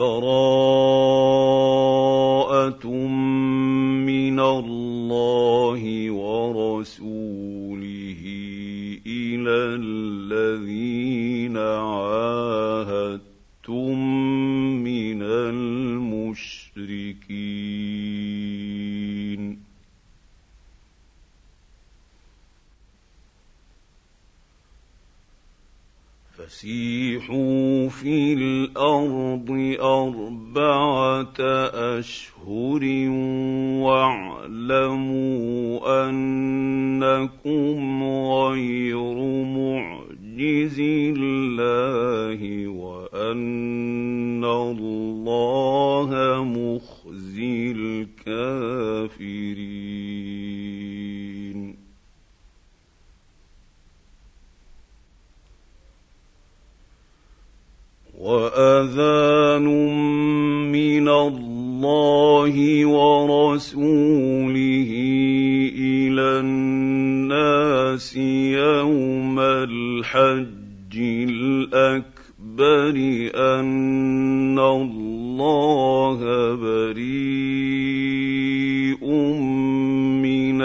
براءة من الله ورسوله إلى الذين عاهدتم من المشركين فسيحوا في الأرض 4 أشهر واعلموا أنكم غير معجز الله وأن الله مخزي الكافرين وأذان من الله ورسوله إلى الناس يوم الحج الأكبر أن الله بريء من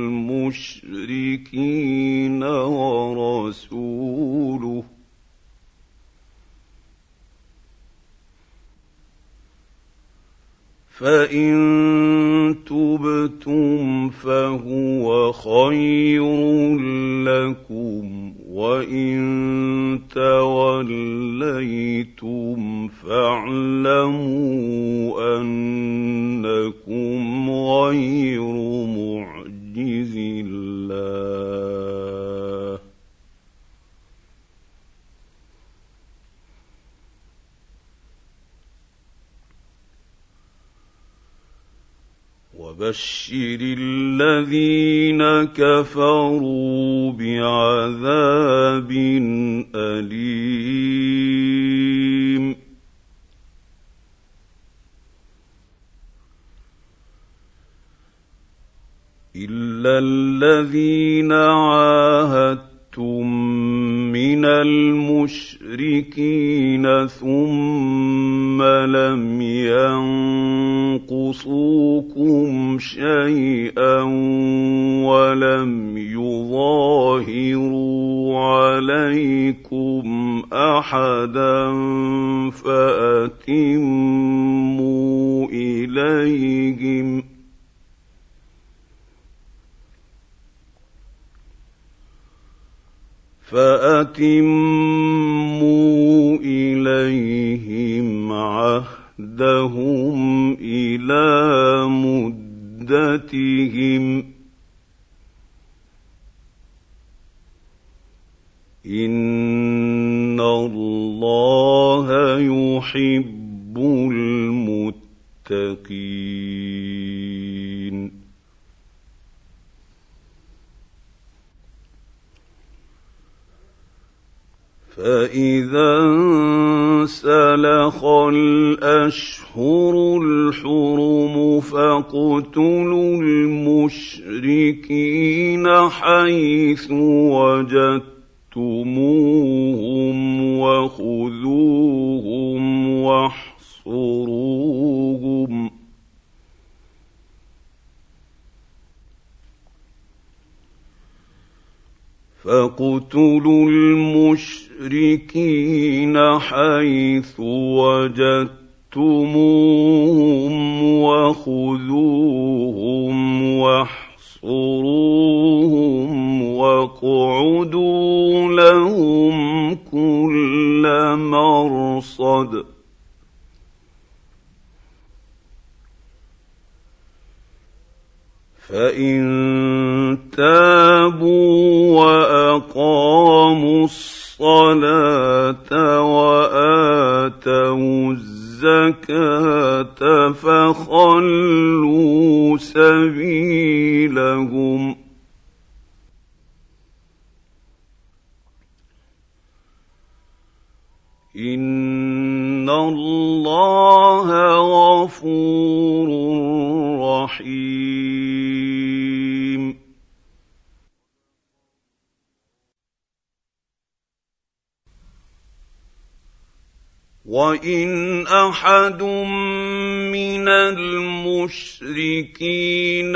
المشركين ورسوله فإن تبتم فهو خير لكم وإن توليتم فاعلموا أنكم غير معجز الله وبشر الذين كفروا بعذاب أليم إلا الذين عاهدتم من المشركين ثم لم ينقصوكم شيئا ولم يظاهروا عليكم أحدا فأتموا إليهم عهدهم إلى مدتهم إن الله يحب المتقين فإذا انسلخ الأشهر الحرم فاقتلوا المشركين حيث وجدتموهم وخذوهم واحصروهم فاقتلوا المشركين حيث وجدتموهم وخذوهم واحصروهم واقعدوا لهم كل مرصد فإن تابوا وأقاموا الصلاة وآتوا الزكاة فخلوا سبيلهم إن الله غفور رحيم وان احد من المشركين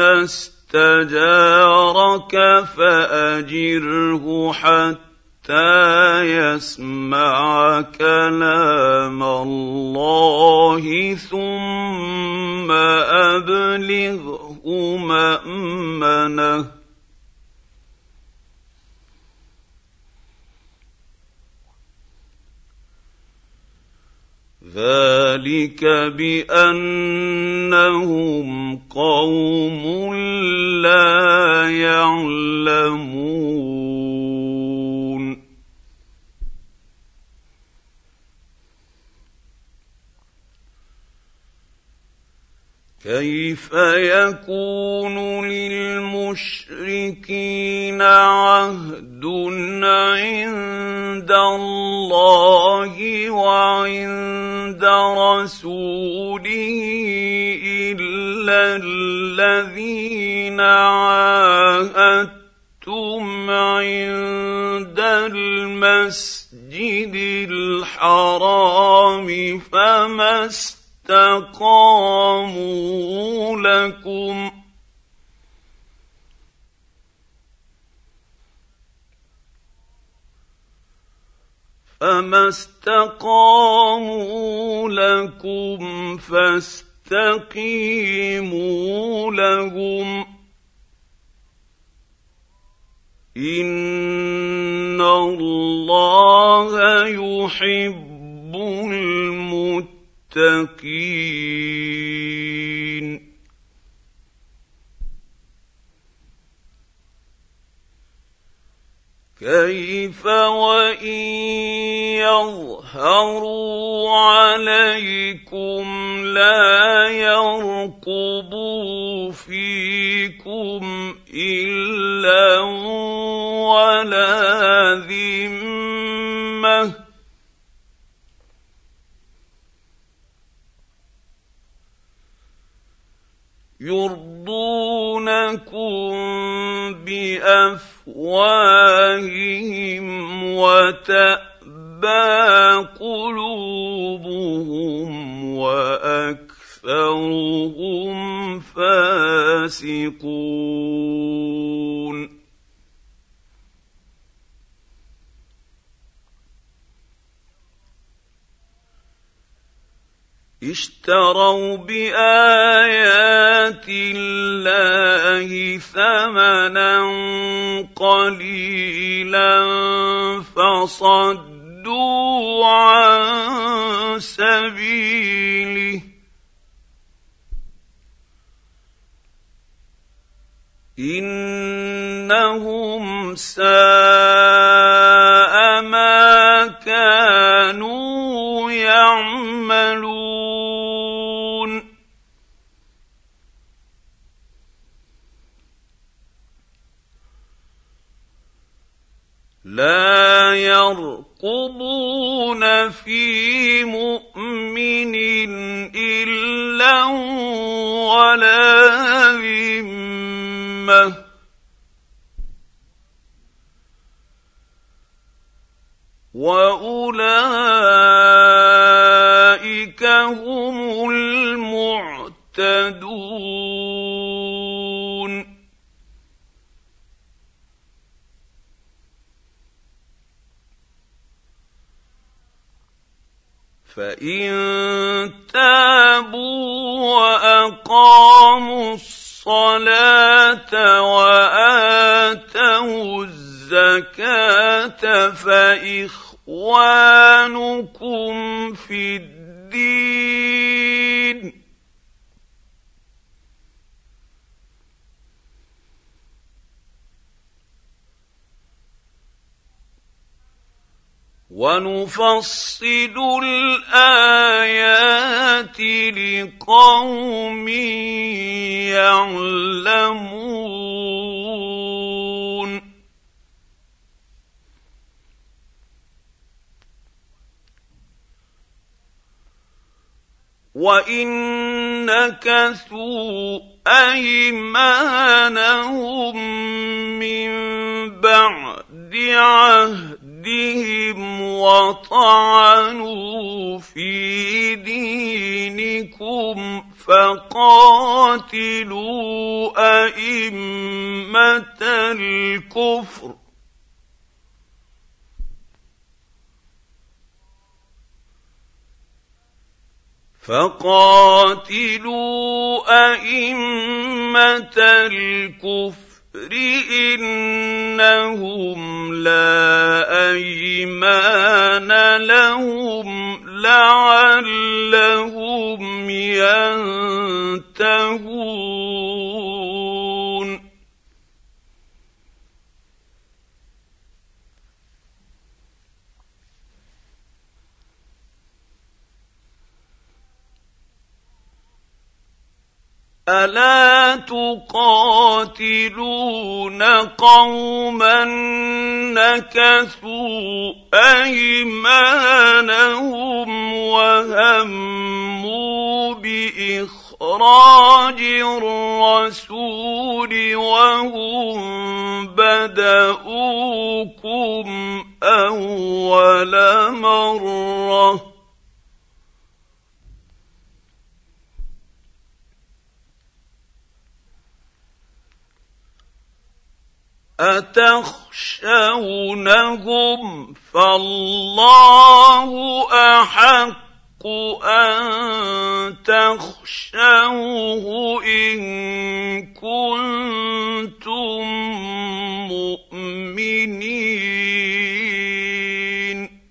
استجارك فاجره حتى يسمع كلام الله ثم ابلغه مأمنه ذلك بانهم قوم لا يعلمون كيف يكون للمشركين عهد عند الله وعند رسوله إلا الذين عاهدتم عند المسجد الحرام فما استقاموا لكم فاستقيموا لهم إن الله يحب المتقين كيف وإن يظهروا عليكم لا يرقبوا فيكم إلا ولا ذمة يرضونكم بأفواههم وتأبى قلوبهم وأكثرهم فاسقون اشتروا بآيات الله ثمنا قليلا فصدوا عن سبيله إنهم ساء ما كانوا يعملون لا يرقبون في مؤمن إلا ولا ذمة وأولئك هم المعتدون فإن تابوا وأقاموا الصلاة وآتوا الزكاة فإخوانكم في الدين ونفصل الآيات لقوم يعلمون وإن نكثوا أيمانهم من بعد عهد بكيدهم وطعنوا في دينكم فقاتلوا أئمة الكفر إنهم لا أيمان لهم لعلهم ينتهون ألا تقاتلون قوما نكثوا أيمانهم وهموا بإخراج الرسول وهم بدؤوكم أول مرة أتخشونهم فالله أحق أن تخشوه إن كنتم مؤمنين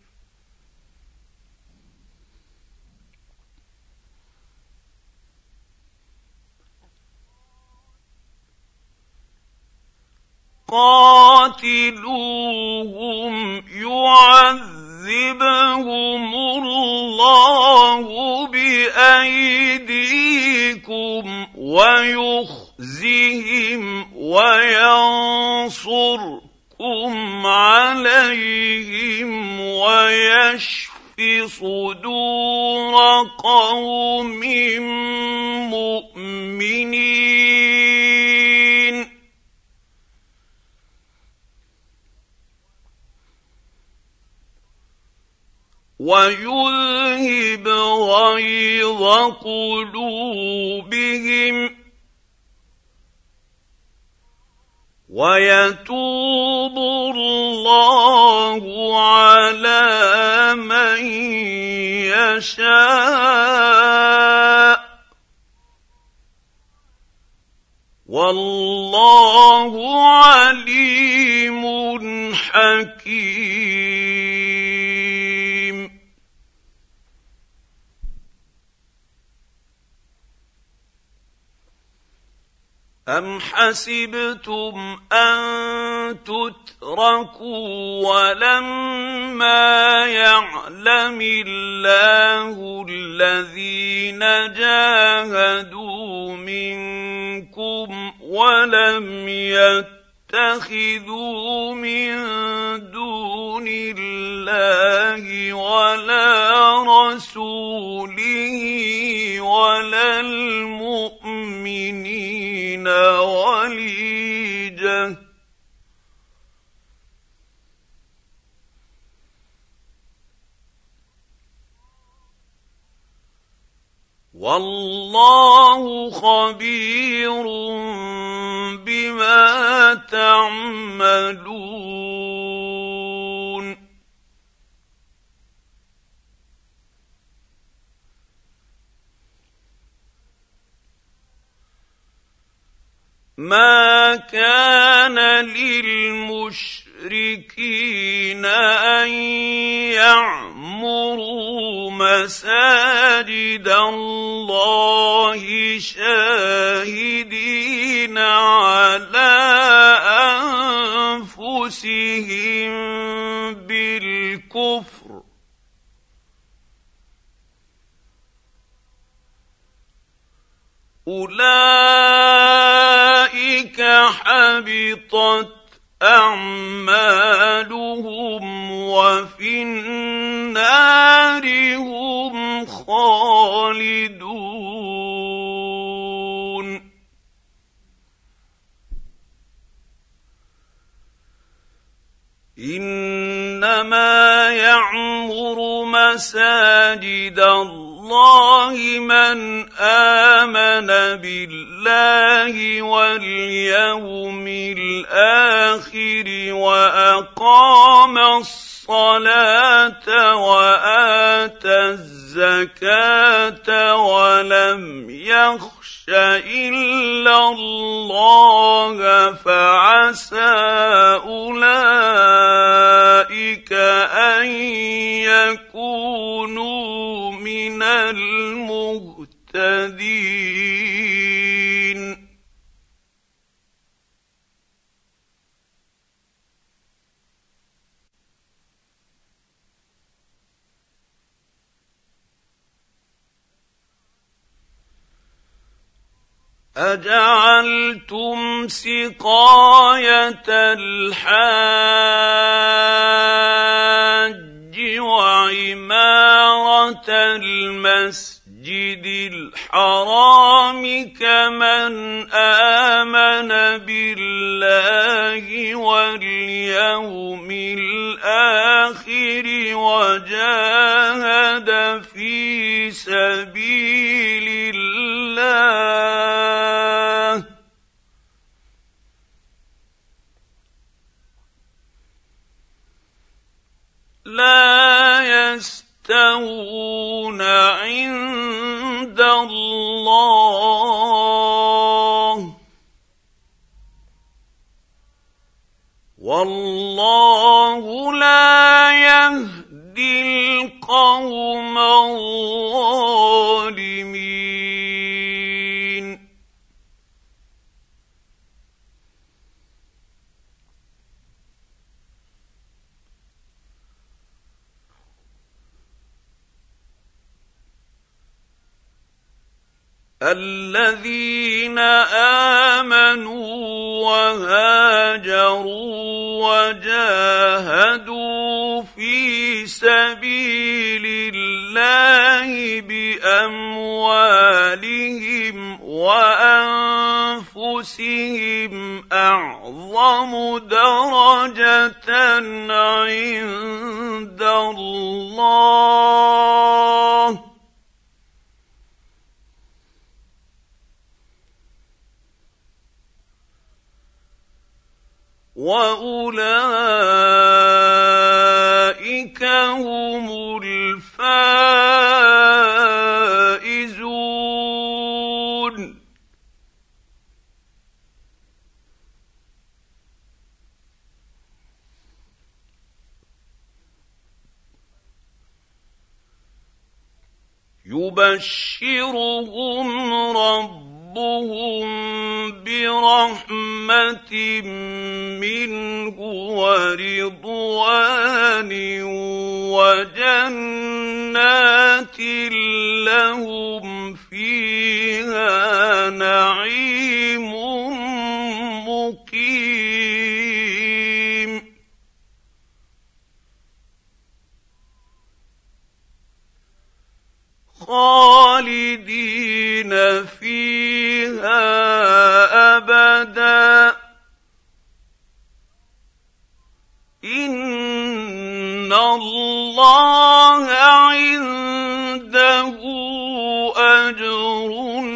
قاتلوهم يعذبهم الله بأيديكم ويخزهم وينصركم عليهم ويشف صدور قوم مؤمنين ويذهب غيظ قلوبهم ويتوب الله على من يشاء والله عليم حكيم. أم حسبتم أن تتركوا ولما يعلم الله الذين جاهدوا منكم ولم يتخذوا من دون الله ولا رسوله ولا المؤمنين وليجة والله خبير بما تعملون. ما كان للمشركين أن يعمروا مساجد الله شاهدين على أنفسهم بالكفر أولئك حبطت أعمالهم وفي النار هم خالدون. إنما يعمر مساجد الله من آمن بالله واليوم الآخر وأقام الصلاة وآتى الزكاة ولم يخش إلا الله فعسى أولئك أن يكونوا من المهتدين. أجعلتم سقاية الحاج وعمارة المسجد الحرام كمن آمن بالله واليوم الآخر وجاهد في سبيل الله لا يستوون عند الله والله لا يهدي القوم الظالمين. الذين آمنوا وهاجروا وجاهدوا في سبيل الله بأموالهم وأنفسهم أعظم درجة عند الله وأولئك هم الفائزون. يبشرهم ربهم برحمة منه ورضوان وجنات لهم فيها نعيم مقيم. خالدين فيها أبدا إن الله عنده أجر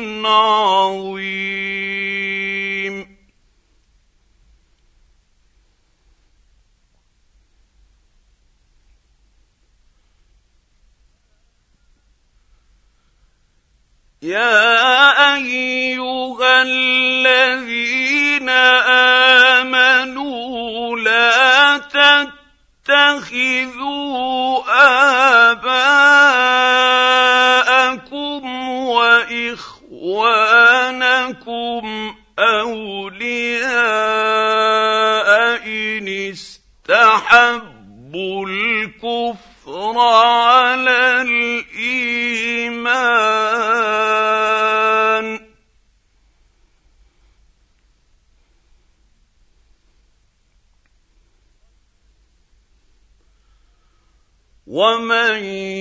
عظيم. يا أيها الذين آمنوا لا تتخذوا آباءكم وإخوانكم أولياء إن استحبوا الكفر على الإيمان ومن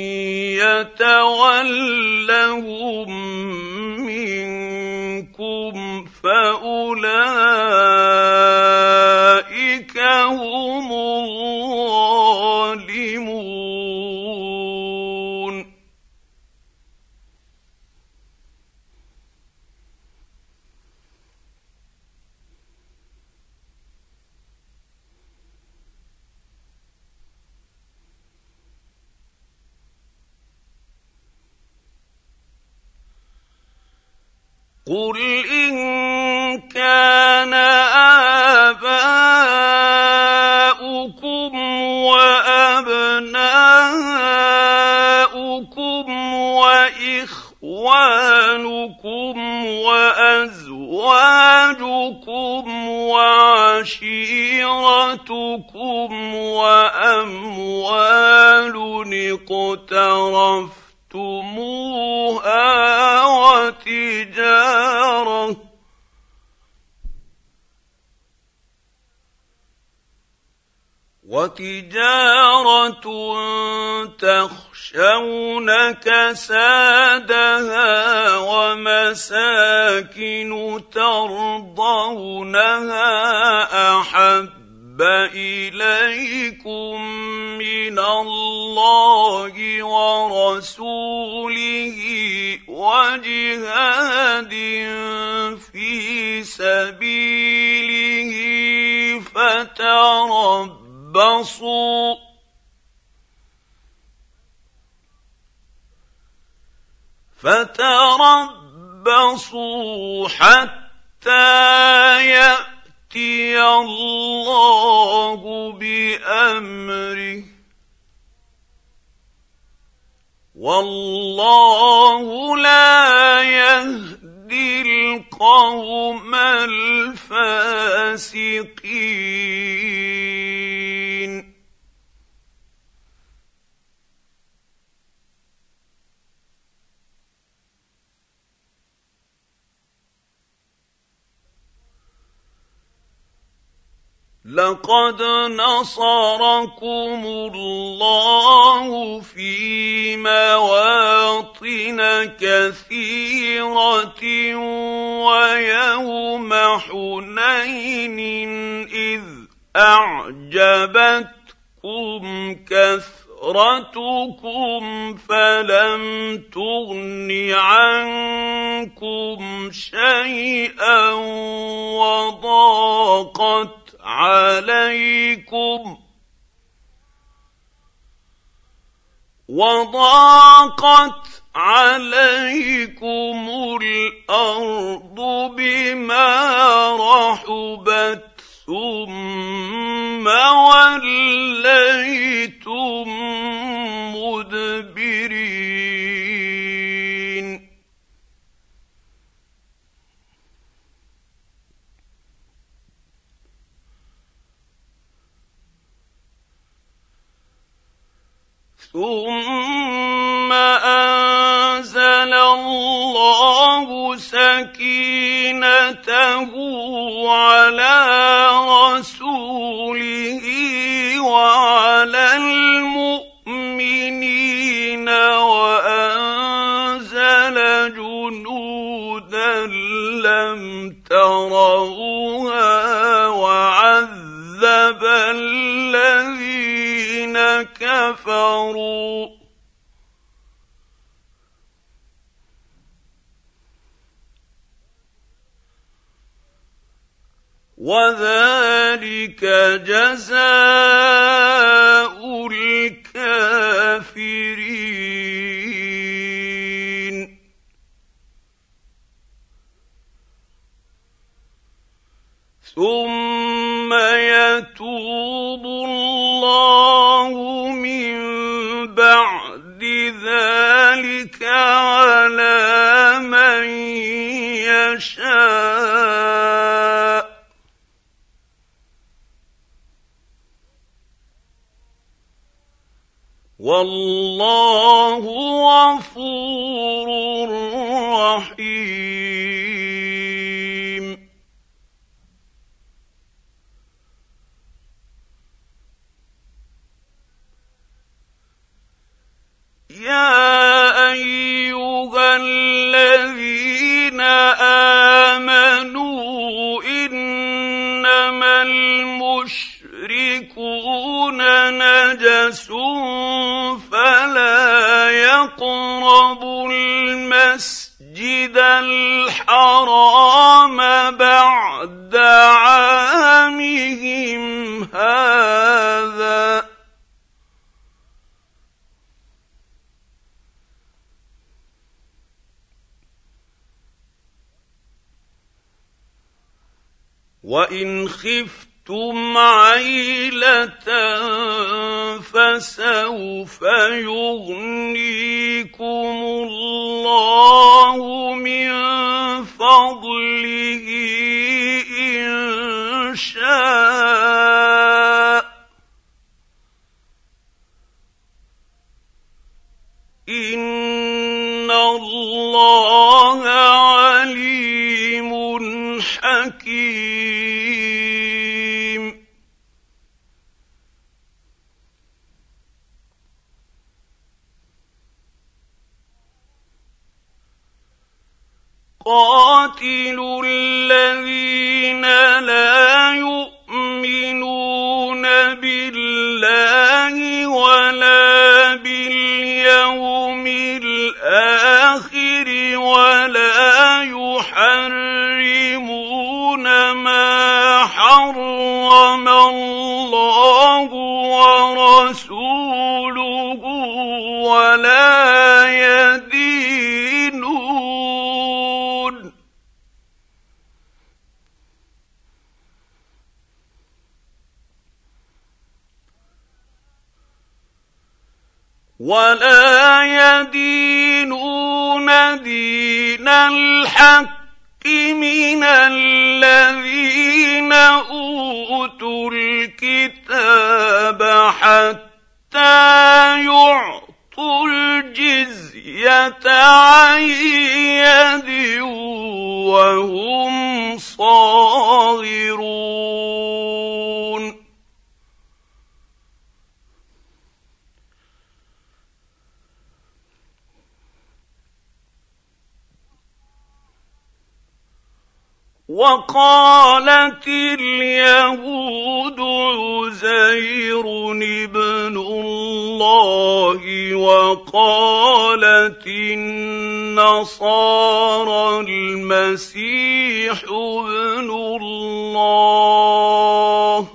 يتولهم منكم فأولئك هم الظالمون. قل إن كان آباؤكم وأبناؤكم وإخوانكم وأزواجكم وعشيرتكم وأموال اقترفتموها وتجارة تخشون كسادها ومساكن ترضونها أحب إليكم من الله ورسوله وجهاد في سبيله فتربصوا حتى يأتي الله بأمره والله لا يهدي القوم الفاسقين. لقد نصركم الله في مواطن كثيرة ويوم حنين إذ أعجبتكم كثرتكم فلم تغن عنكم شيئا وضاقت عليكم الأرض بما رحبت ثم وليتم مدبرين. ثم أنزل الله سكينته على رسوله وعلى المؤمنين وأنزل جنودا لم تروها وعذب الذين كفروا وذلك جزاء الكافرين. ثم يتوب الله من بعد ذلك على من يشاء والله غفور رحيم. يا أيها الذين آمنوا إنما المشركون نجس فلا يقربوا المسجد الحرام بعد عامهم هذا وإن خفتم عيلة فسوف يغنيكم الله من فضله إن شاء إن الله عليم حكيم. قاتلوا الذين لا يؤمنون بالله ولا باليوم الآخر ولا يحرمون ما حرم الله ورسوله ولا يدينون دين الحق من الذين أوتوا الكتاب حتى يعطوا الجزية عن يد وهم صاغرون. وقالت اليهود عزير ابن الله وقالت النصارى المسيح ابن الله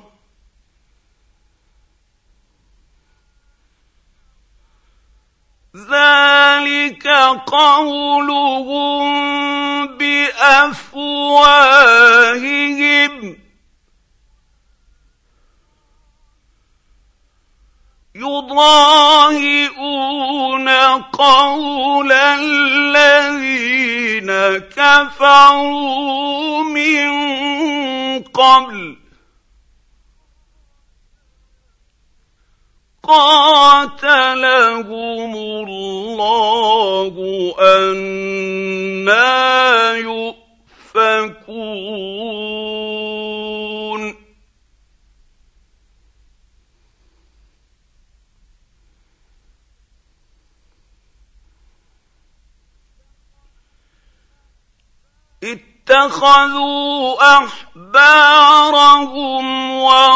ذلك قولهم بأفواههم يضاهئون قول الذين كفروا من قبل قاتلهم الله أنى يؤفكون. اتخذوا أحبارهم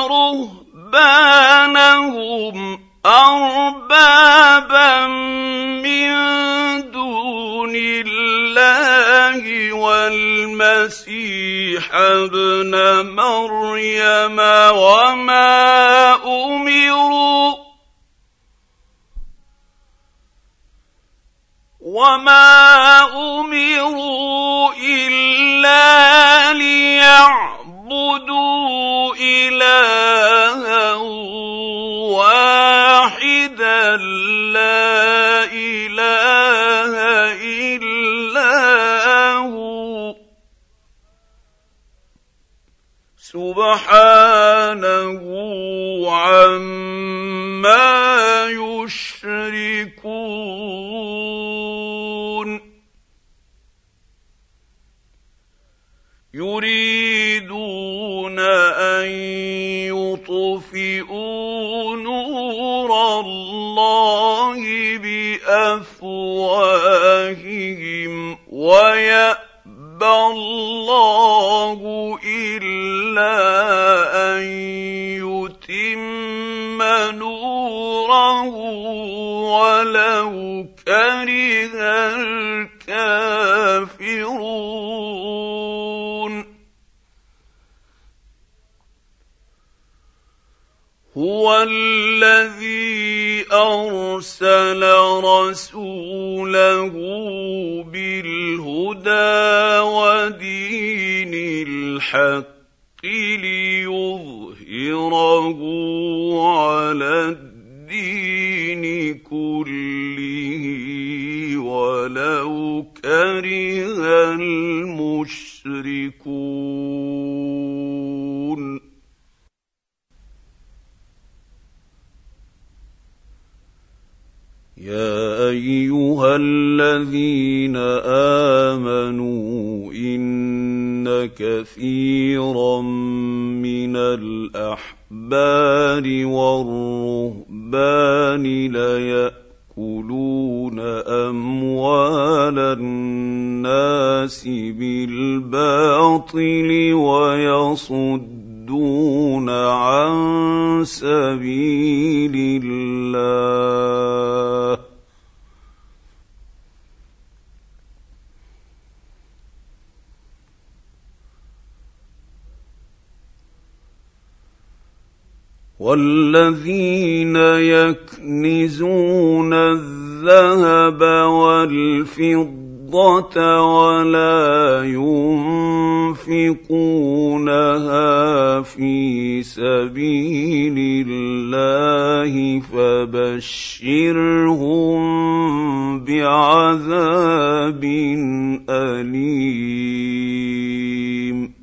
ورهبانهم أربابا من دون الله والمسيح ابن مريم وما أمروا إلا ليعبدوا إلها واحدا لا إله إلا هو سبحانه عما يشركون. يريدون أن يطفئوا نور الله بأفواههم ويأبى الله إلا أن يتم نوره ولو كره الكافرون. هو الذي أرسل رسوله بالهدى ودين الحق ليظهره على الدين كله ولو كره المشركون. يا ايها الذين امنوا ان كثيرا من الاحبار والرهبان ليأكلون اموال الناس بالباطل ويصدون عن سبيل الله والذين يكنزون الذهب والفضة ولا ينفقونها في سبيل الله فبشرهم بعذاب أليم.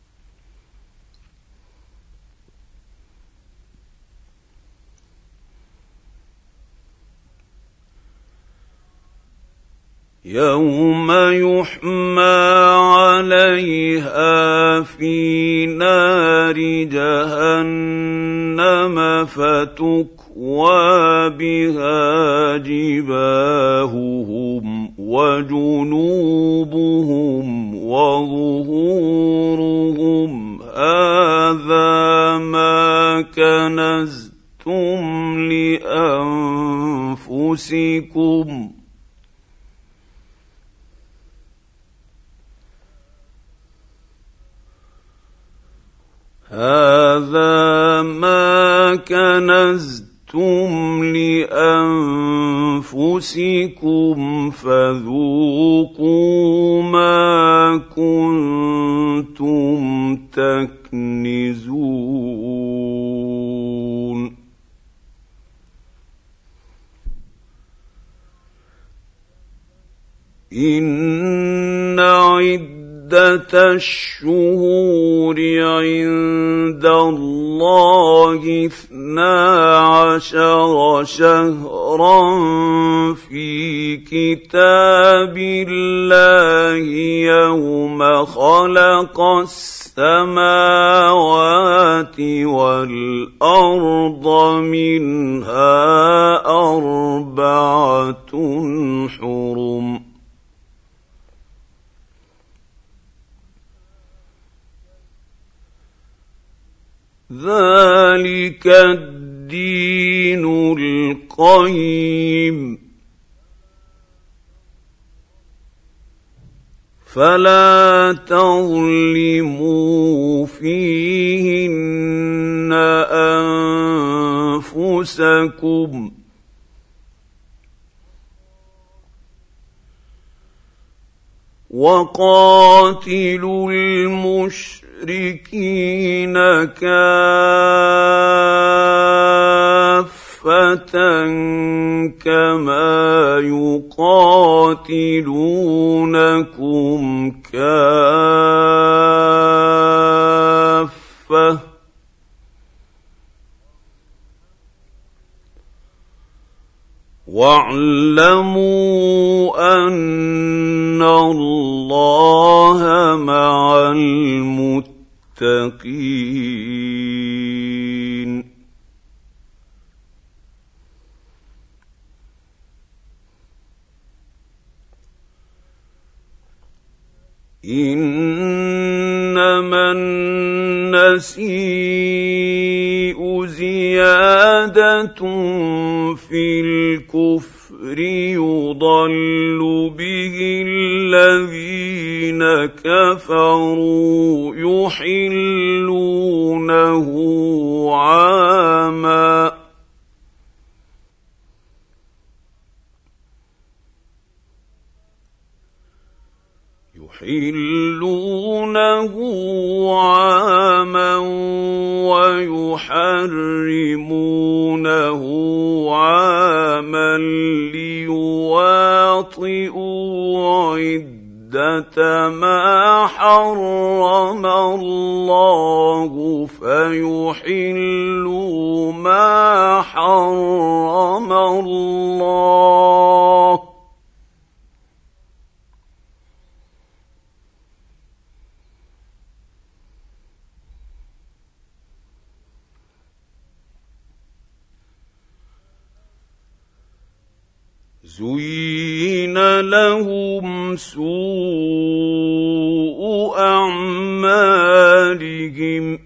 يوم يحمى عليها في نار جهنم فتكوى بها جباههم وجنوبهم وظهورهم هذا ما كنزتم لأنفسكم هذا ما كنزتم لأنفسكم فذوقوا ما كنتم تكنزون. إن عدة الشهور عند الله 12 شهرا في كتاب الله يوم خلق السماوات والأرض منها 4 حرم ذلك الدين القيم فلا تظلموا فيهن أنفسكم وقاتلوا المشركين كافة كما يقاتلونكم كافة واعلموا أن الله مع المتقين. إنما النسيء زيادة في الكفر يضل به الذين كفروا يحلونه يحلونه عاما ويحرمونه عاما ليواطئوا عدة ما حرم الله فيحلوا ما حرم الله زين لهم سوء أعمالهم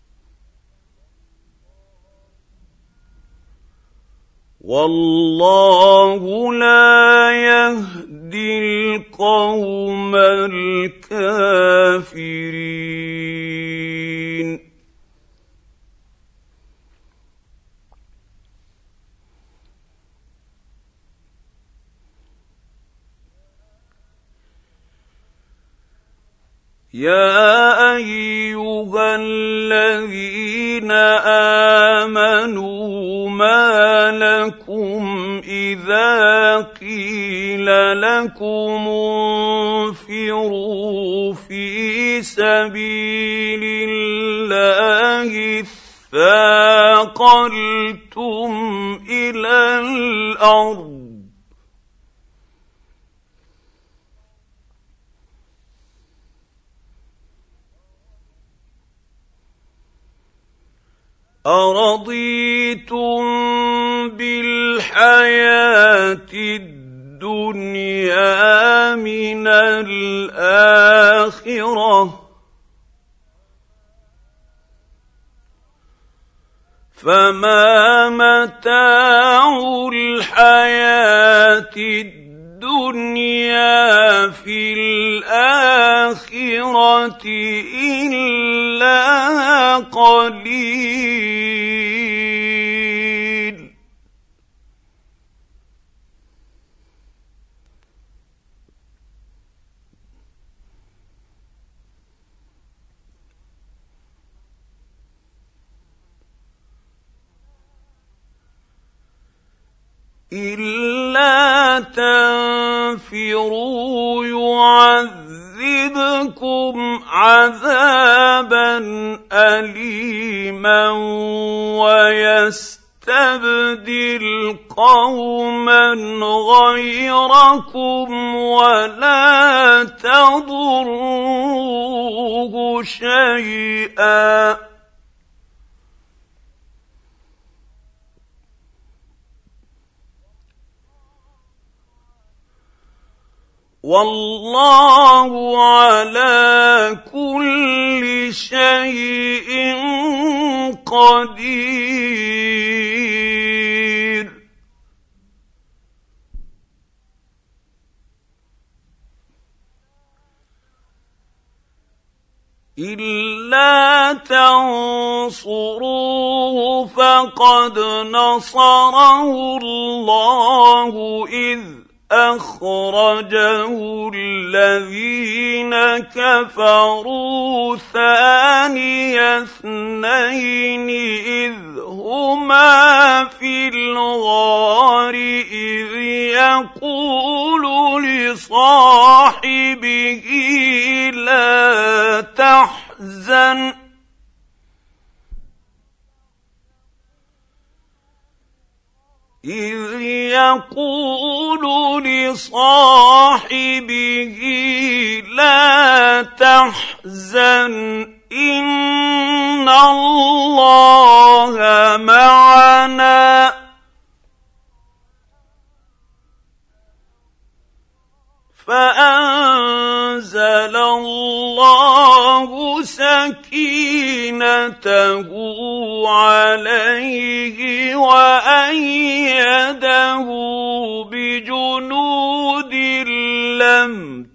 والله لا يهدي القوم الكافرين يا أيها الذين آمنوا ما لكم إذا قيل لكم انفروا في سبيل الله اثاقلتم إلى الأرض أرضيتم بالحياة الدنيا من الآخرة فما متاع الحياة الدنيا في الآخرة إلا قليل إلا تنفروا يعذبكم عذابا أليما ويستبدل قوما غيركم ولا تضروه شيئا والله على كل شيء قدير إلا تنصروه فقد نصره الله إذ أخرجه الذين كفروا ثاني اثنين إذ هما في الغار إذ يقول لصاحبه لا تحزن إذ يقول لصاحبه لا تحزن إن الله معنا فأنزل الله سكينته عليه وأيده بجنود لم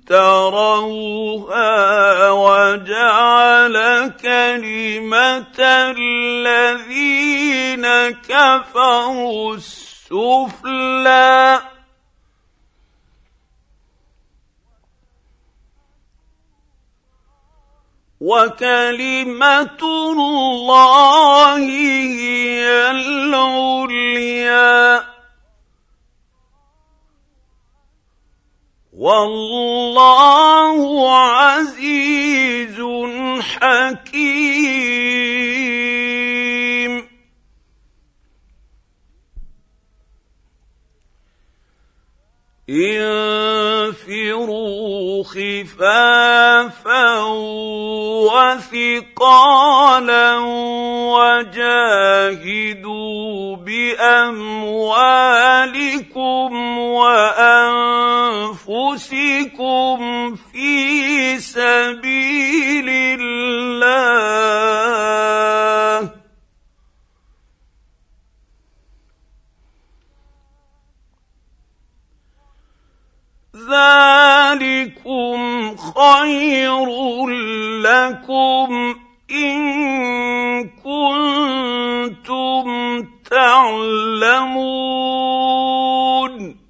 تروها وجعل كلمة الذين كفروا السفلى وكلمة الله هي العليا والله عزيز حكيم. انفروا خفافا وثقالا وجاهدوا باموالكم وانفسكم في سبيل الله ذلكم خير لكم إن كنتم تعلمون.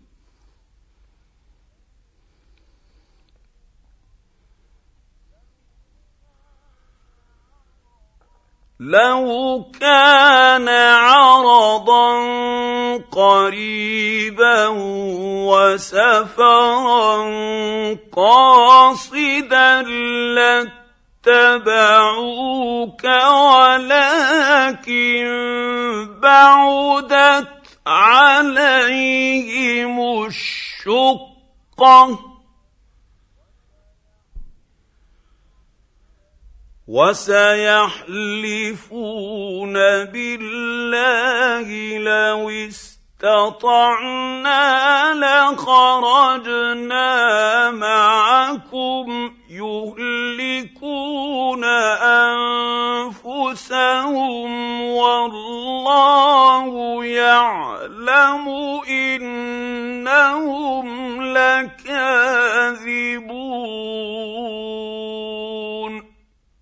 لو كان عرضا قريبا وسفرا قاصدا لاتبعوك ولكن بعدت عليهم الشقة وسيحلفون بالله لو استطعنا لخرجنا معكم يهلكون أنفسهم والله يعلم إنهم لكاذبون.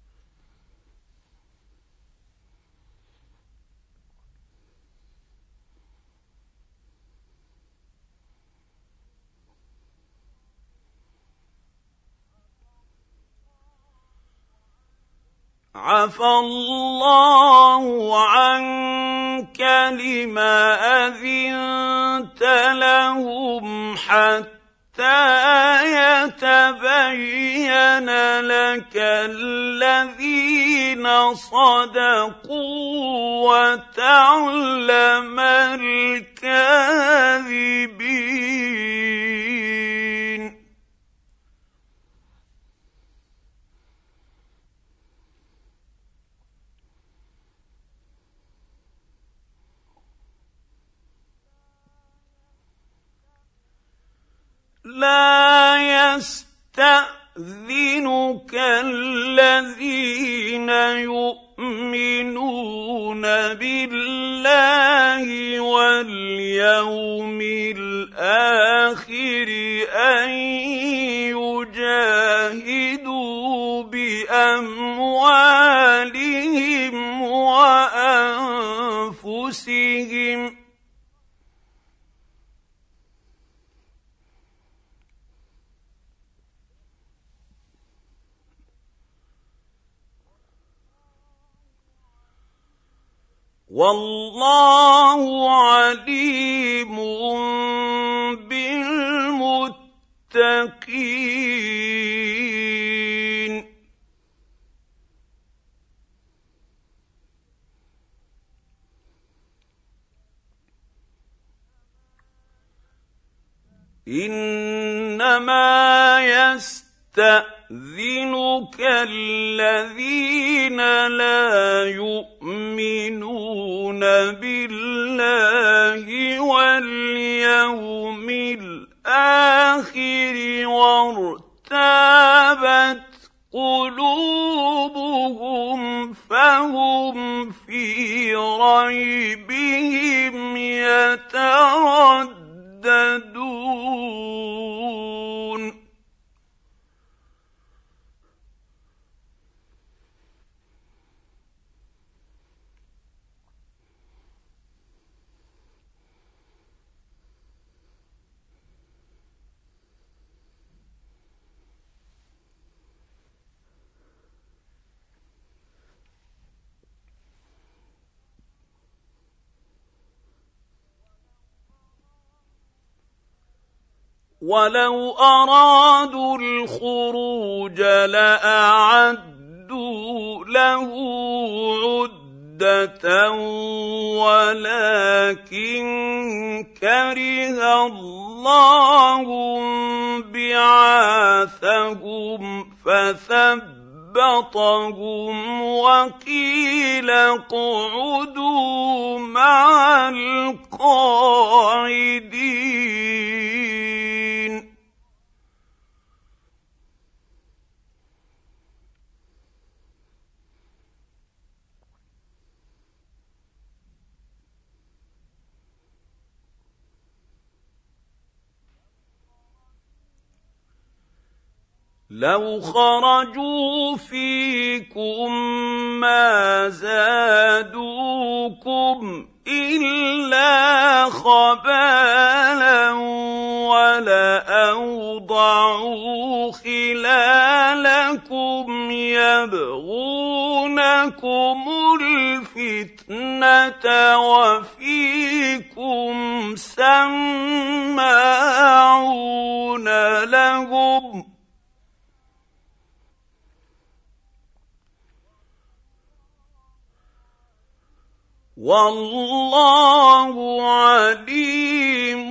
عفى الله عنك لم أذنت لهم حتى يتبين لك الذين صدقوا وتعلم الكاذبين. لا يستأذنك الذين يؤمنون بالله واليوم الآخر أن يجاهدوا بأموالهم وأنفسهم والله عليم بالمتقين. إنما يستأذنك الذين لا يؤمنون بالله واليوم الآخر وارتابت قلوبهم فهم في ريبهم يترددون. ولو أرادوا الخروج لأعدوا له عدة ولكن كره الله بعاثهم فثبطهم وقيل اقعدوا مع القاعدين. لو خرجوا فيكم ما زادوكم إلا خبالا ولأوضعوا خلالكم يبغونكم الفتنة وفيكم سماعون لهم والله عليم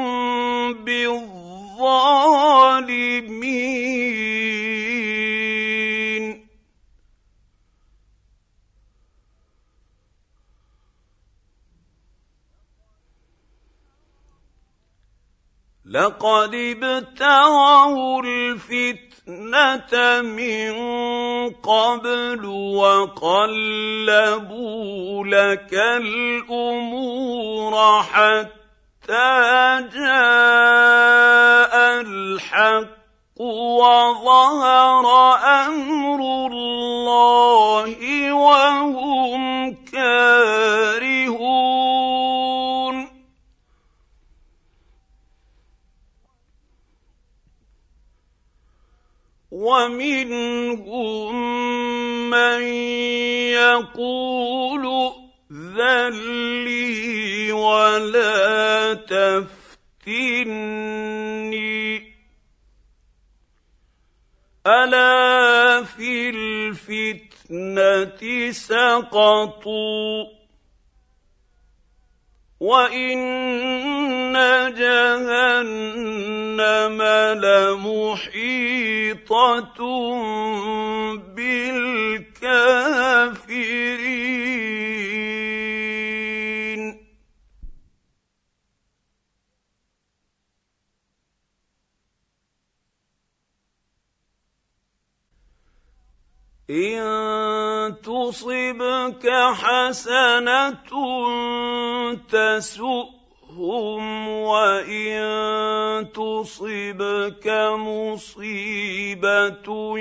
بالظالمين. لقد ابتغوا الفتنة من قبل وقلبوا لك الأمور حتى جاء الحق وظهر أمر الله وهم كارهون. ومنهم من يقول ائذن لي ولا تفتني ألا في الفتنة سقطوا وإن جهنم لمحيطة بالكافرين. إن تصبك حسنة تسؤهم وإن تصبك مصيبة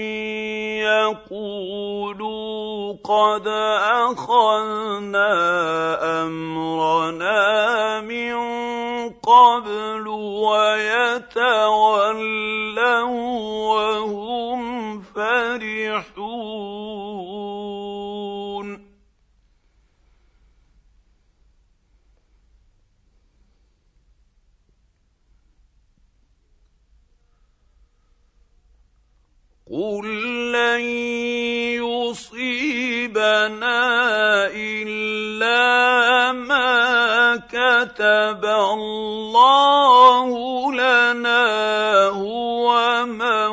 يقولوا قد أخذنا أمرنا من قبل ويتولوا وهم فرحون. قل لن يصيبنا إلا ما كتب الله لنا هو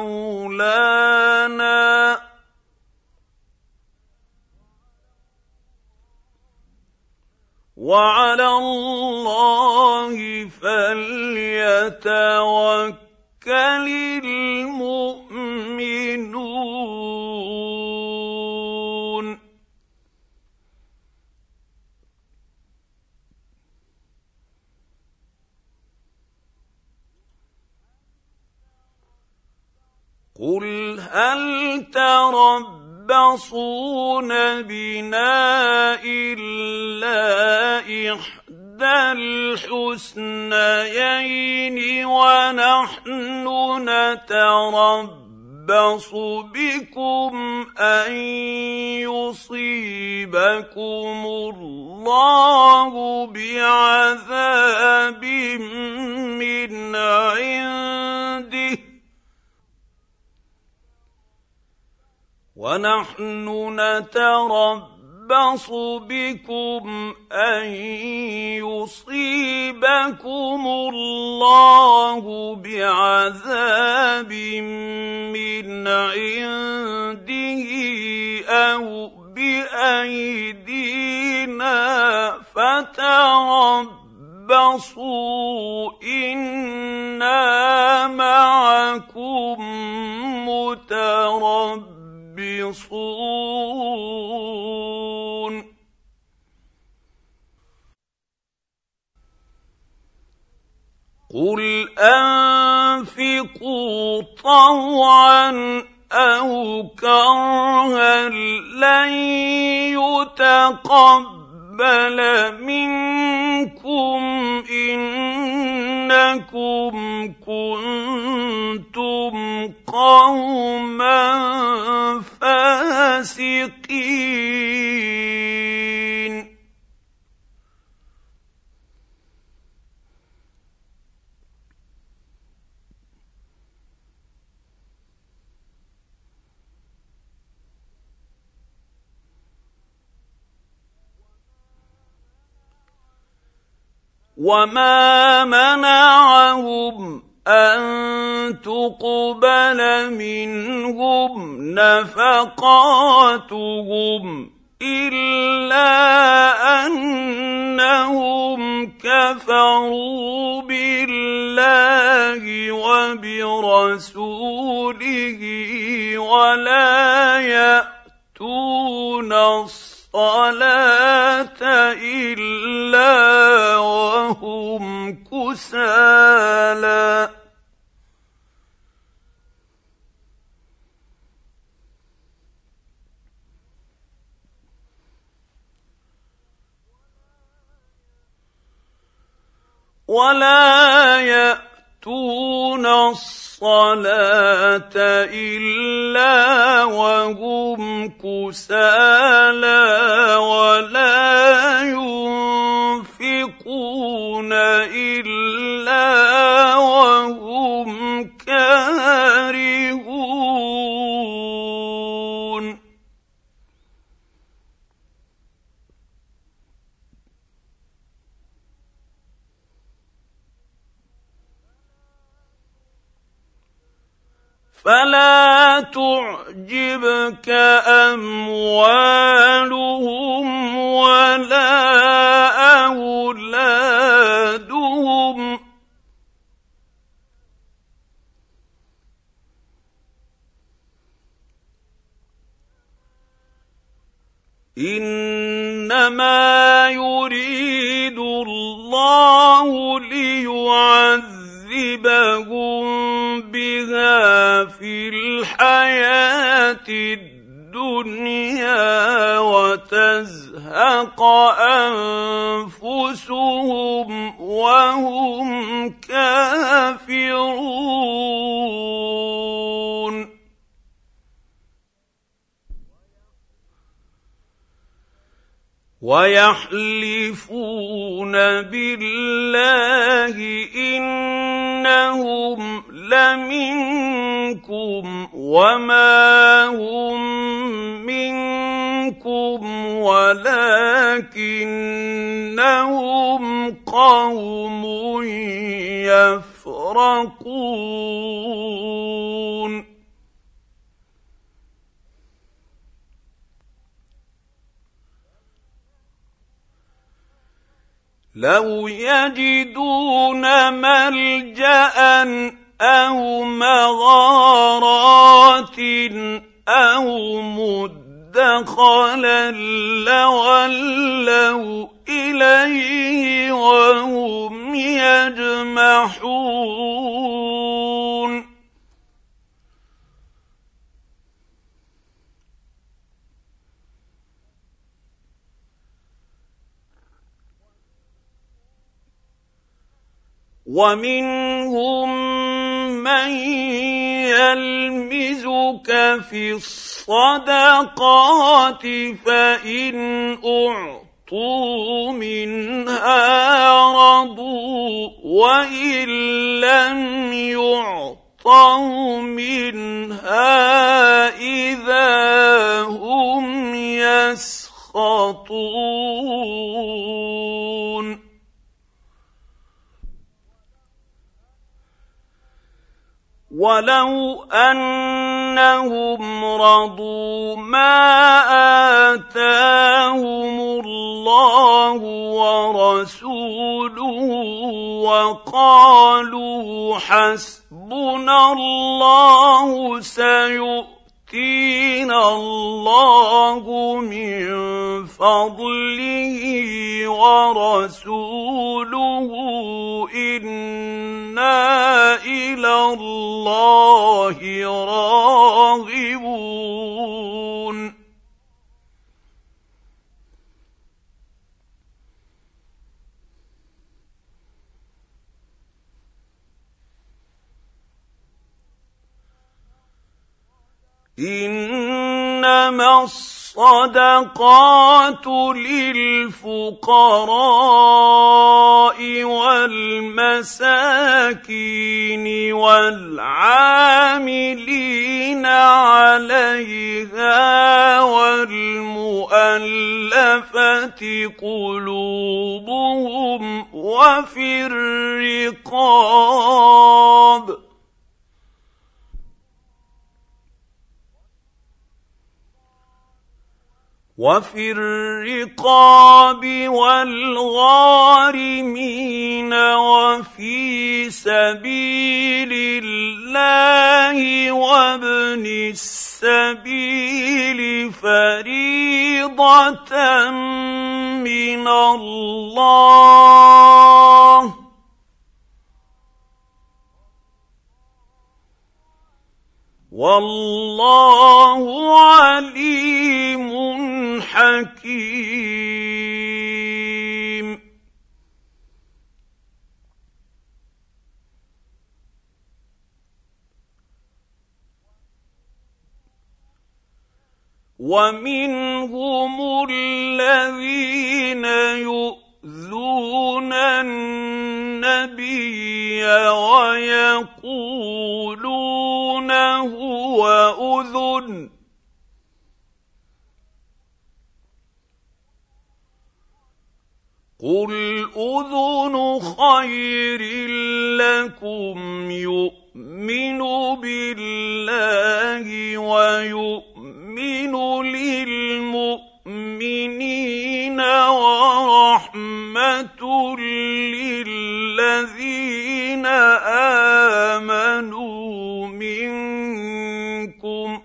مولانا وعلى الله فليتوكل المؤمنون. قل هل تربصون بنا إلا إحدى الحسنيين ونحن نتربص بكم أن يصيبكم الله بعذاب من عنده ونحن نتربص بكم أن يصيبكم الله بعذاب من عنده أو بأيدينا فتربصوا إنا معكم متربصون قل أنفقوا طوعا أو كرها لن يتقبل منكم إنكم كنتم قوما فاسقين وما منعهم أن تقبل منهم نفقاتهم إلا أنهم كفروا بالله وبرسوله ولا يأتون الصلاة إلا وهم كسالى ولا يأتون الصلاة إلا وهم كسالى ولا ينفقون إلا وهم كارهون فلا تعجبك أموالهم ولا أولادهم إنما يريد الله ليعذبهم بها في الحياة الدنيا وتزهق أنفسهم وهم كافرون ويحلفون بالله إنهم لمنكم وما هم منكم ولكنهم قوم يفرقون لو يجدون ملجأ أو مغارات أو مدخلا لولوا إليه وهم يجمحون ومنهم من يلمزك في الصدقات فإن أعطوا منها رضوا وإن لم يعطوا منها إذا هم يسخطون ولو أنهم رضوا ما آتاهم الله ورسوله وقالوا حسبنا الله سيؤتينا الله من فضله ورسوله إنا إلى الله راغبون إنما الصدقات للفقراء والمساكين والعاملين عليها والمؤلفة قلوبهم وفي الرقاب والغارمين وفي سبيل الله وابن السبيل فريضة من الله والله عليم حكيم ومنهم الذين يؤذون النبي ويقولون هو أذن قل أذن خير لكم يؤمن بالله ويؤمن للمؤمنين ورحمة للذين آمنوا منكم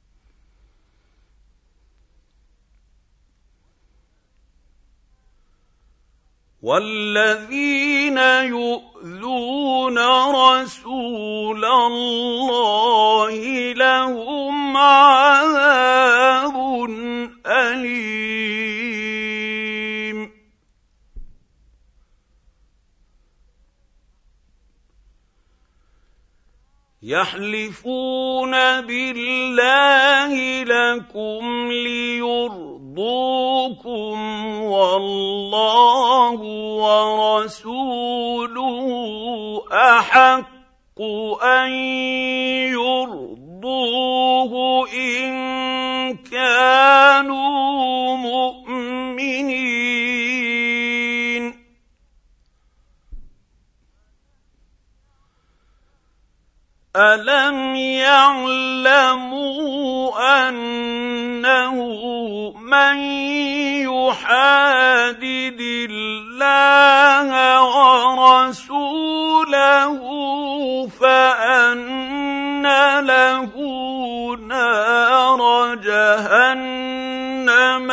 والذين يؤذون رسول الله لهم عذاب أليم يحلفون بالله لكم ليرضوكم والله ورسوله أحق أن يرضوه إن كانوا مؤمنين ألم يعلموا أنه من يحادد الله ورسوله فأن له نار جهنم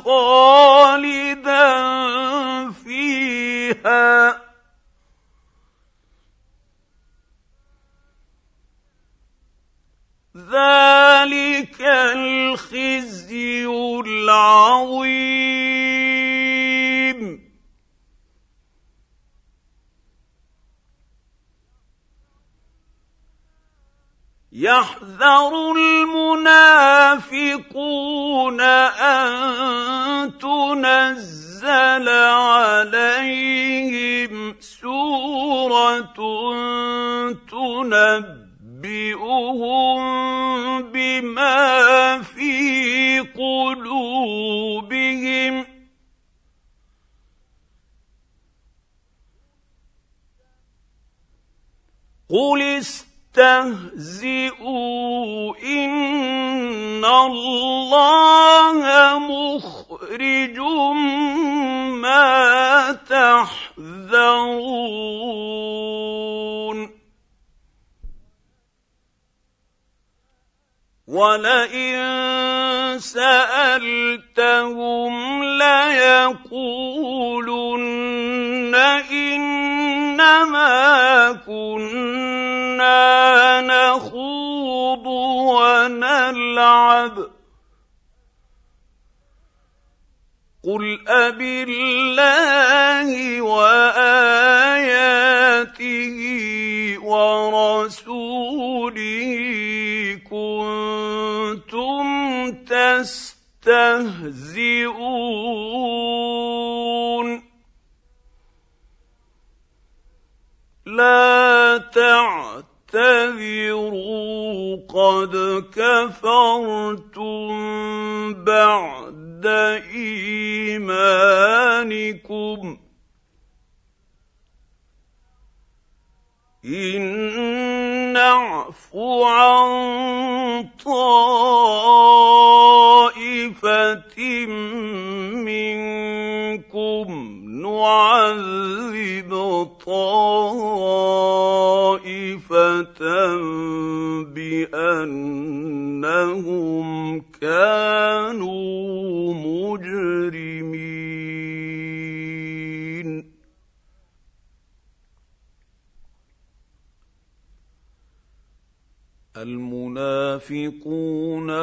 خالدا فيها ذلك الخزي العظيم يحذر المنافقون أن تنزل عليهم سورة تنبئهم بما في قلوبهم قل استهزئوا إن الله مخرج ما تحذرون ولئن سألتهم ليقولن إنما كنا نخوض ونلعب قل أبالله وآياته ورسوله كنتم تستهزئون لا تعتذروا قد كفرتم بعد إيمانكم إن نعف عن طائفة منكم نعذب طائفة بأنهم كانوا مجرمين المنافقون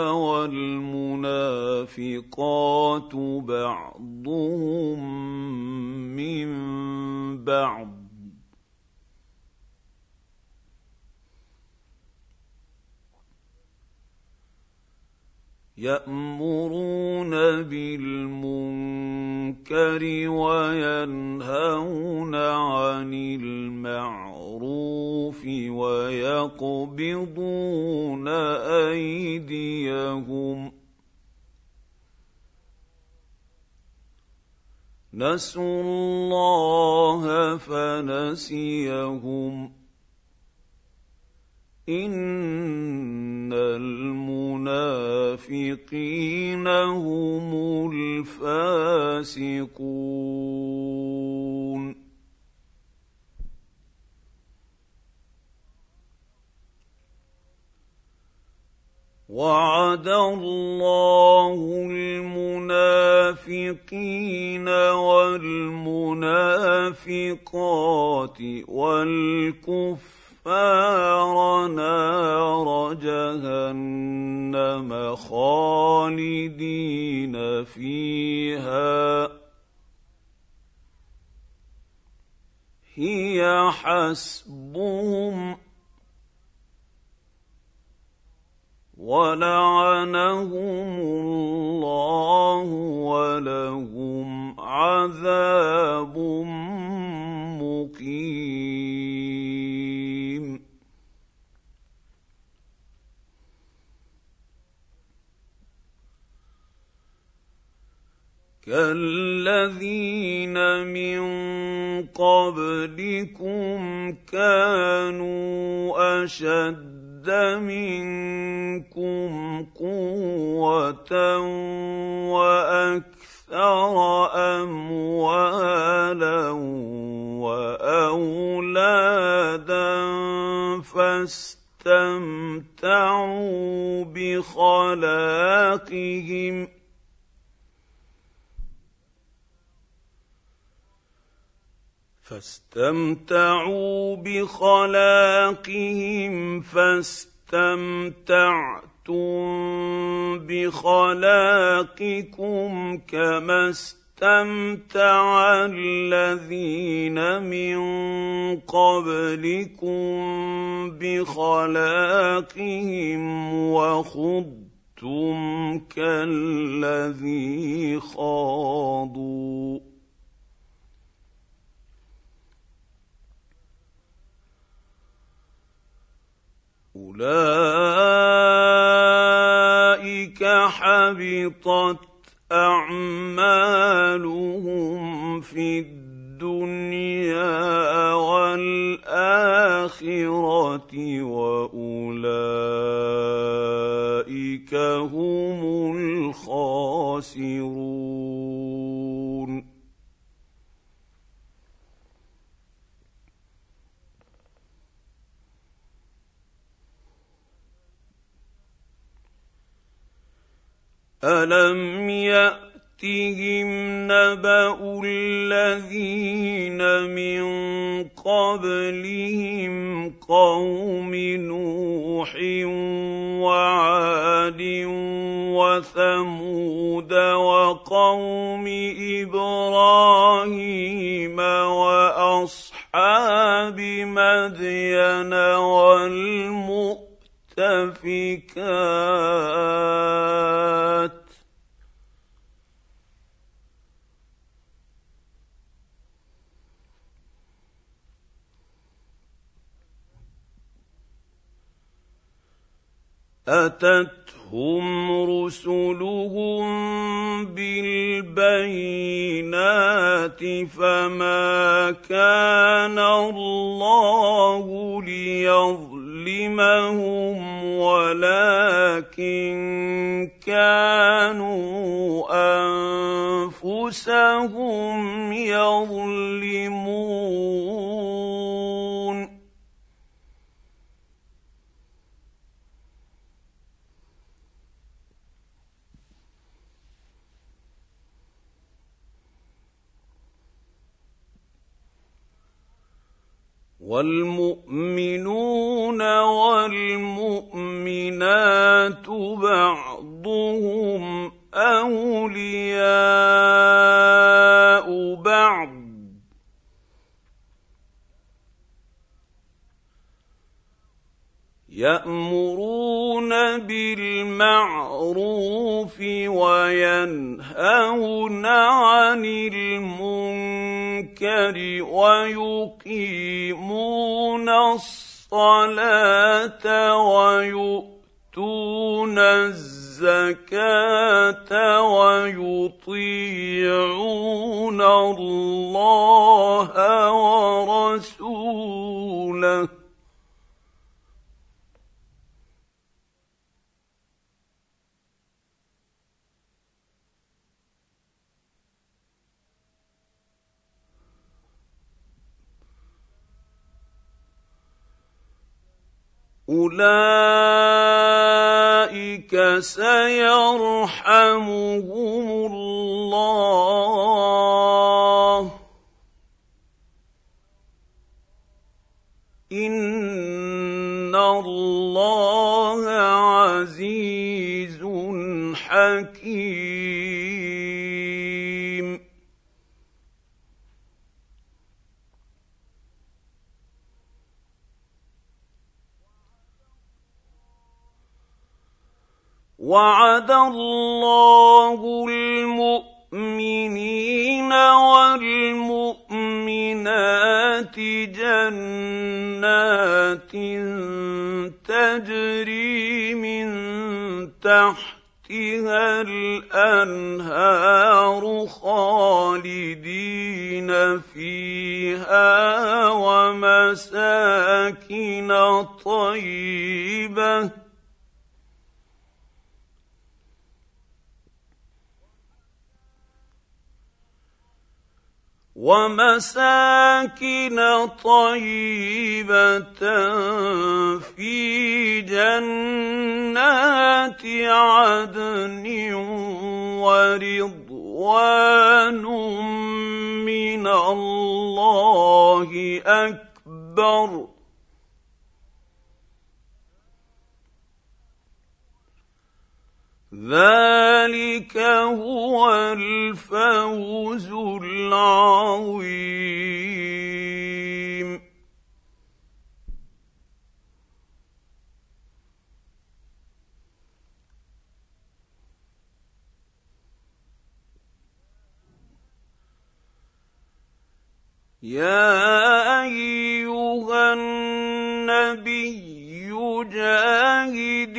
والمنافقات بعضهم من بعض يأمرون بالمنكر وينهون عن المعروف ويقبضون أيديهم نسوا الله فنسيهم إن المنافقين هم الفاسقون وعد الله المنافقين والمنافقات والكفار نار جهنم خالدين فيها هي حسبهم ولعنهم الله ولهم عذاب مقيم كالذين من قبلكم كانوا أشد منكم قوة وأكثر أموالا وأولادا فاستمتعوا بخلاقهم فاستمتعتم بخلاقكم كما اسْتَمْتَعَ الَّذِينَ مِن قَبْلِكُم بِخَلَاقِهِمْ وَخُضْتُمْ كَالَّذِي خَاضُوا أُولَٰئِكَ حَبِطَتْ أَعْمَالُهُمْ فِي الدُّنْيَا وَالْآخِرَةِ وَأُولَٰئِكَ هُمُ الْخَاسِرُونَ أَلَمْ يَأْتِهِمْ نَبَأُ الَّذِينَ مِن قَبْلِهِمْ قَوْمِ نُوحٍ وَعَادٍ وَثَمُودَ وَقَوْمِ إِبْرَاهِيمَ وَأَصْحَابِ مَدْيَنَ وَالْمُؤْتَفِكَاتِ أَتَتْهُمْ رُسُلُهُم بِالْبَيِّنَاتِ فَمَا كَانَ اللَّهُ لِيَظْلِمَهُمْ وَلَٰكِن كَانُوا أَنفُسَهُمْ يَظْلِمُونَ وَالْمُؤْمِنُونَ وَالْمُؤْمِنَاتُ بَعْضُهُمْ أَوْلِيَاءُ بَعْضٍ يَأْمُرُونَ بِالْمَعْرُوفِ وَيَنْهَوْنَ عَنِ الْمُنكَرِ وَيُقِيمُونَ الصَّلَاةَ وَيُؤْتُونَ الزَّكَاةَ وَيُطِيعُونَ اللَّهَ وَرَسُولَهُ أُولَٰئِكَ سَيَرْحَمُهُمُ اللَّهُ ۗ إِنَّ اللَّهَ عَزِيزٌ حَكِيمٌ وَعَدَ اللَّهُ الْمُؤْمِنِينَ وَالْمُؤْمِنَاتِ جَنَّاتٍ تَجْرِي مِن تَحْتِهَا الْأَنْهَارُ خَالِدِينَ فِيهَا وَمَسَاكِنَ طَيِّبَةً فِي جَنَّاتِ عَدْنٍ وَرِضْوَانٌ مِّنَ اللَّهِ أَكْبَرُ ۚ ذَٰلِكَ ذلك هو الفوز العظيم. يا أيها النبي جاهد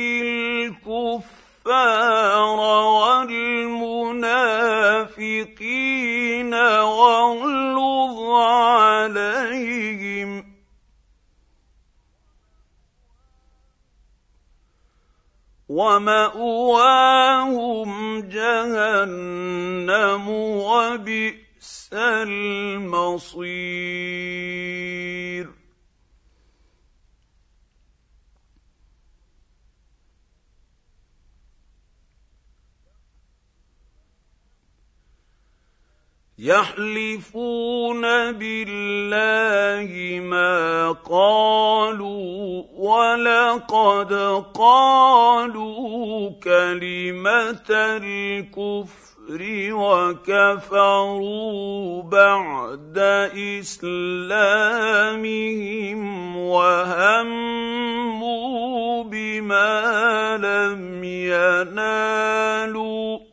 الكفار والمنافقين واغلظ عليهم ومأواهم جهنم وبئس المصير. يحلفون بالله ما قالوا ولقد قالوا كلمة الكفر وكفروا بعد إسلامهم وهموا بما لم ينالوا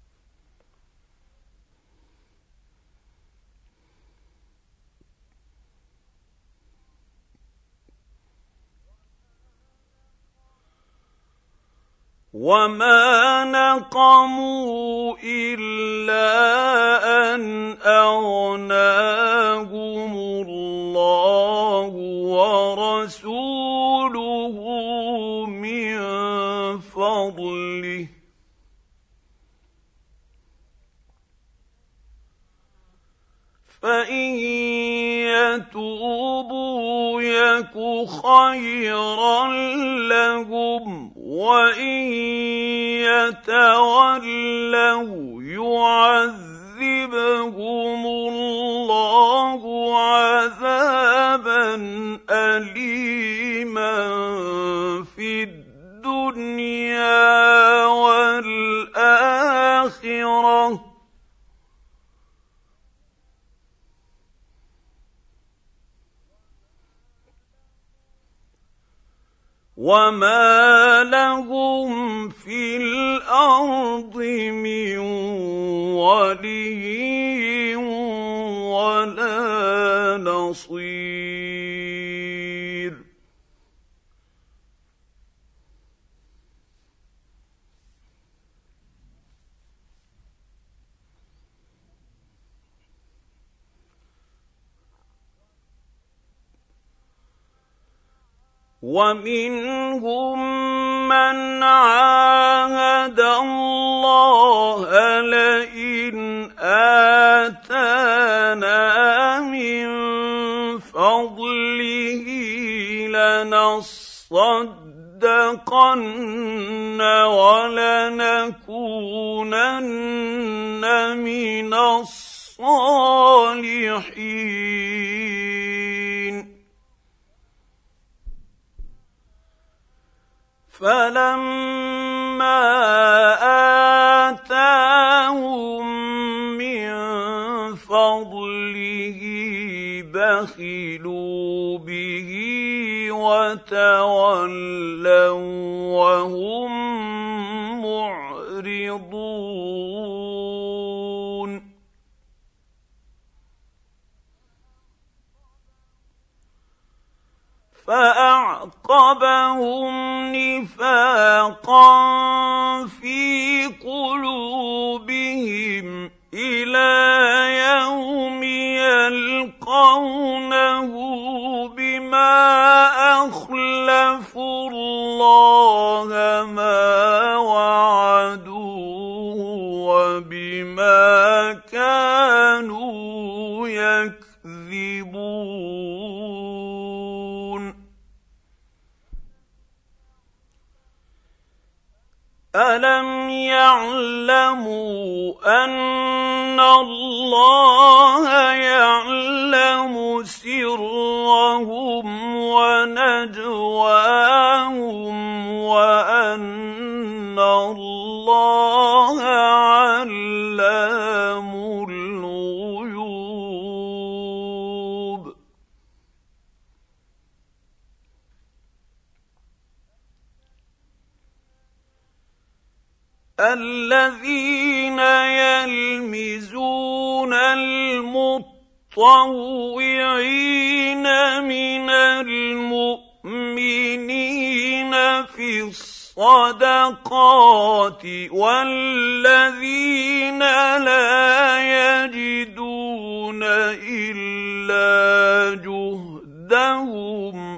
وما نقموا إلا أن أغناهم الله ورسوله من فضله فإن يتوبوا يك خيرا لهم وإن يتولوا يعذبهم الله عذابا أليما في الدنيا والآخرة وما لهم في الأرض من ولي ولا نصير. ومنهم من عاهد الله لئن آتانا من فضله لنصدقن ولنكونن من الصالحين. فلما آتاهم من فضله بخلوا به وتولوا وهم معرضون. فأعقبهم نفاقا في قلوبهم إلى يوم يلقونه بما أخلفوا الله ما وعدوه وبما كانوا يكذبون. ألم يعلموا أن الله يعلم سرهم ونجواهم وأن الله الذين يلمزون المطوعين من المؤمنين في الصدقات والذين لا يجدون إلا جهدهم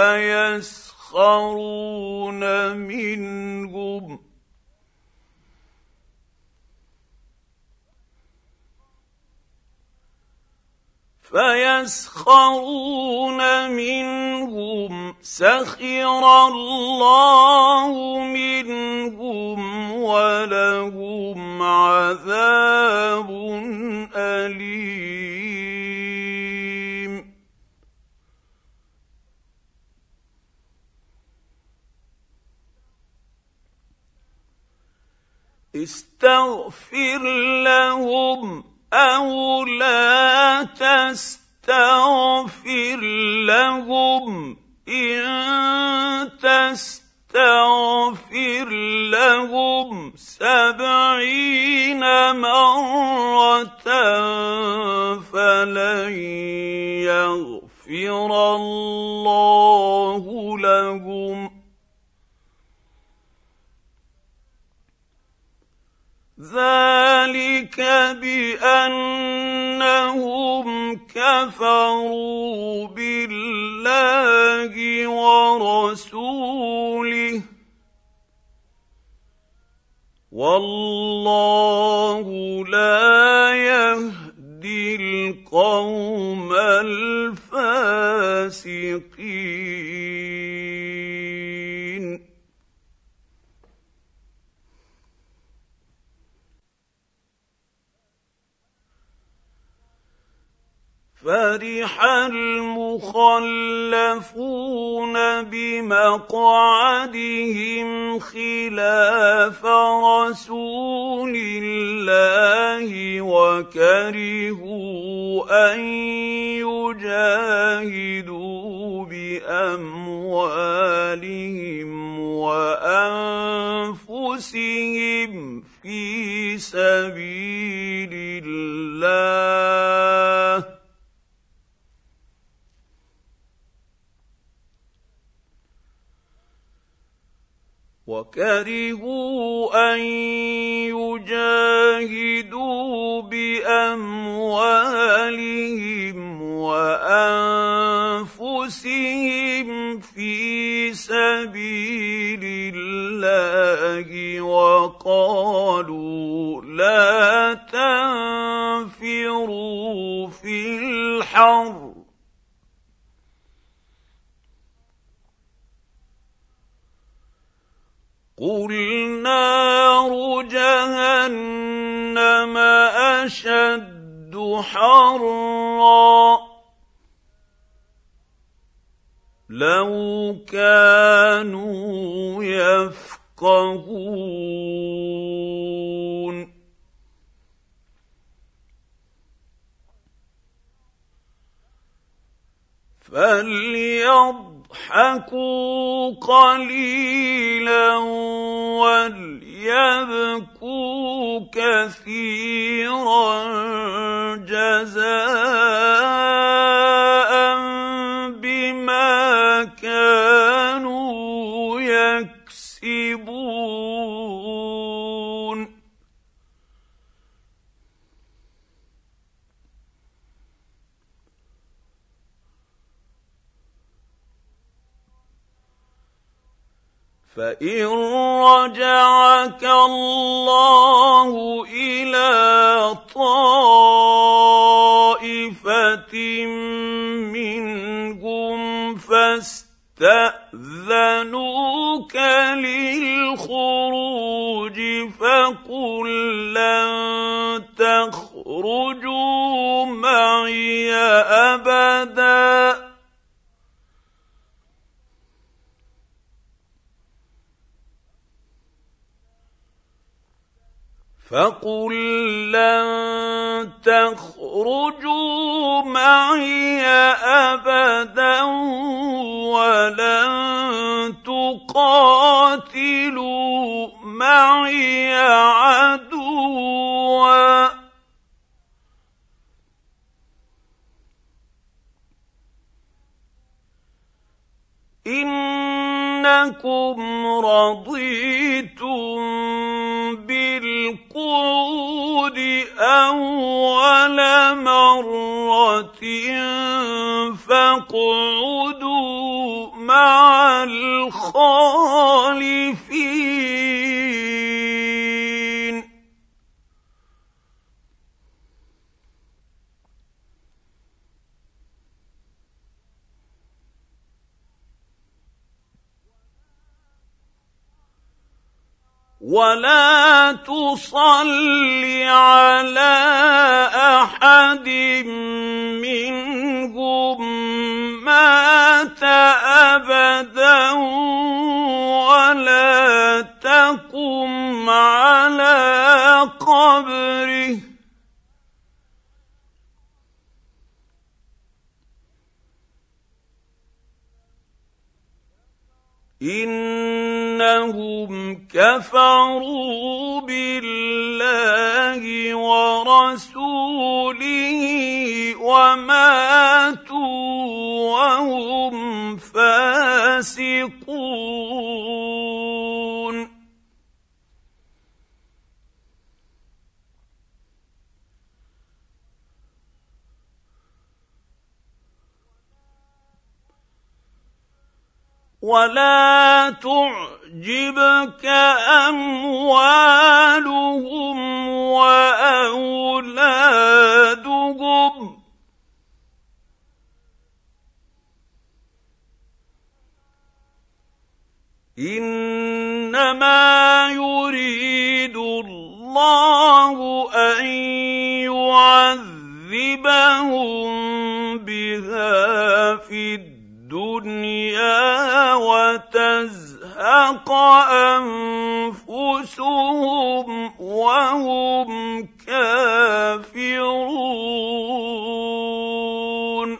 فيسخرون منهم سخر الله منهم ولهم عذاب أليم. استغفر لهم أو لا تستغفر لهم إن تستغفر لهم 70 مرة فلن يغفر الله لهم ذلك بأنهم كفروا بالله ورسوله والله لا يهدي القوم الفاسقين. فرح المخلفون بمقعدهم خلاف رسول الله وكرهوا أن يجاهدوا بأموالهم وأنفسهم في سبيل الله وكرهوا أن يجاهدوا بأموالهم وأنفسهم في سبيل الله وقالوا لا تنفروا في الحر قل نار جهنم أشد حرا لو كانوا يفقهون. فليضحكوا قليلا وليبكوا كثيرا جزاء بما كانوا يكسبون. فإن رجعك الله إلى طائفة منهم فاستأذنوك للخروج فقل لن تخرجوا معي أبداً فقل لن تخرجوا معي أبدا ولن تقاتلوا معي عدوا إنكم رضيتم بالقعود أول مرة فاقعدوا مع الخالفين ولا تصل على أحد منهم مات أبدا ولا تقم على قبره إنهم كفروا بالله ورسوله وماتوا وهم فاسقون ولا تعجبك أموالهم وأولادهم إنما يريد الله أن يعذبهم بها في الدنيا وتزهق أنفسهم وهم كافرون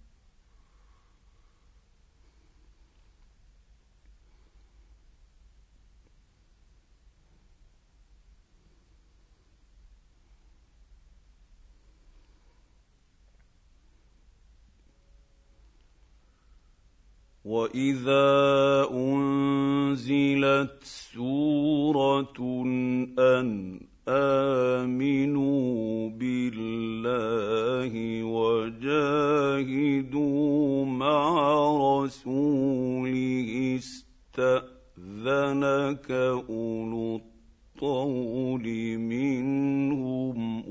وإذا أنزلت سورة أن آمنوا بالله وجاهدوا مع رسوله استأذنك أولو الطول منهم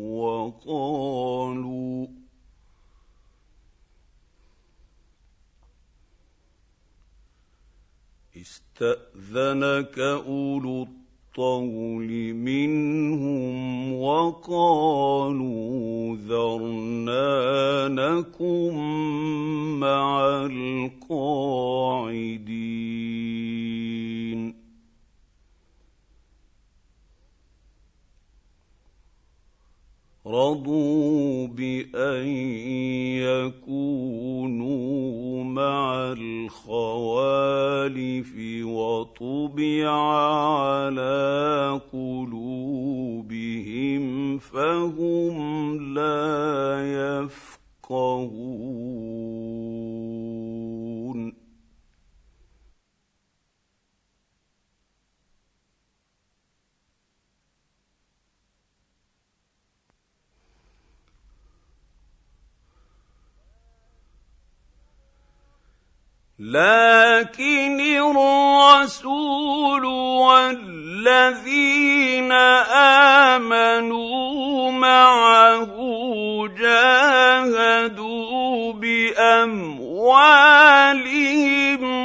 وقالوا ذرنا نكن مع القاعدين رضوا بأن يكونوا مع الخوالف وطبع على قلوبهم فهم لا يفقهون لكن الرسول والذين آمنوا معه جاهدوا بأموالهم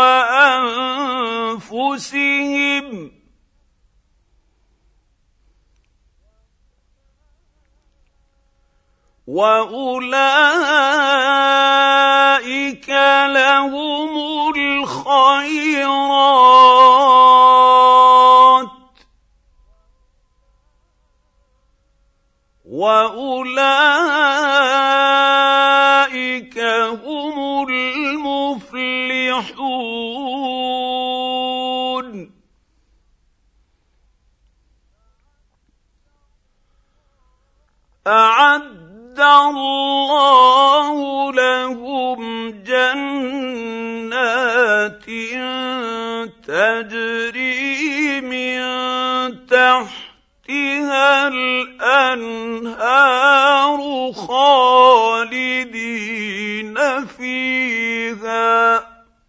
وأنفسهم وأولئك لهم الخيرات وأولئك هم المفلحون أعد الله لهم جنات تجري من تحتها الأنهار خالدين فيها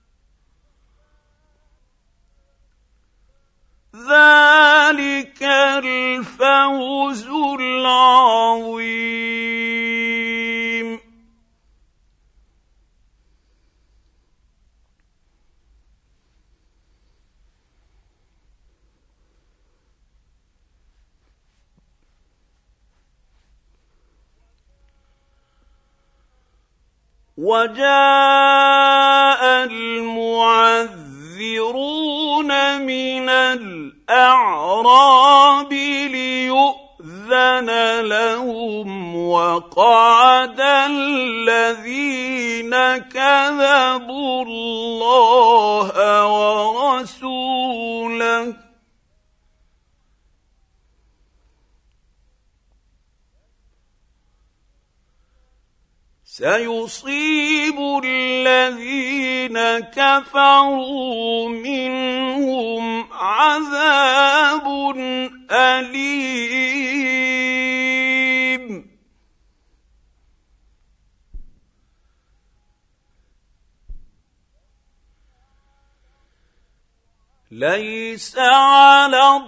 ذلك الفوز العظيم. وجاء المعذرون من الأعراب ليؤذن لهم وقعد الذين كذبوا الله ورسوله سيصيب الذين كفروا منهم عذاب أليم. ليس على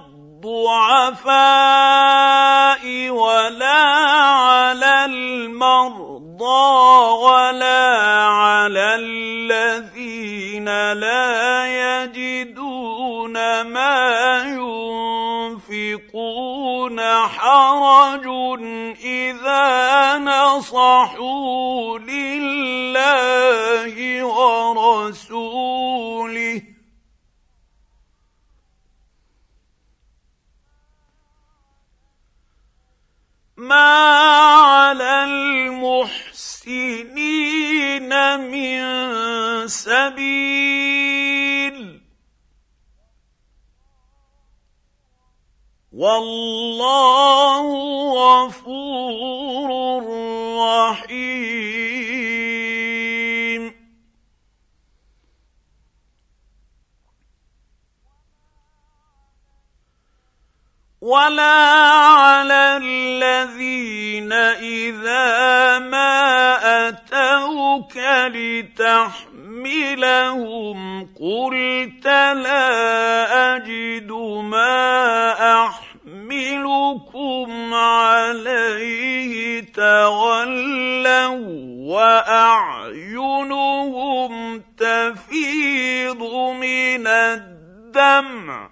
الضعفاء ولا على المرضى ولا على الذين لا يجدون ما ينفقون حرج إذا نصحوا لله ورسوله ما على المحسنين من سبيل والله غفور رحيم. ولا على الذين إذا ما أتوك لتحملهم قلت لا أجد ما أحملكم عليه تولوا وأعينهم تفيض من الدمع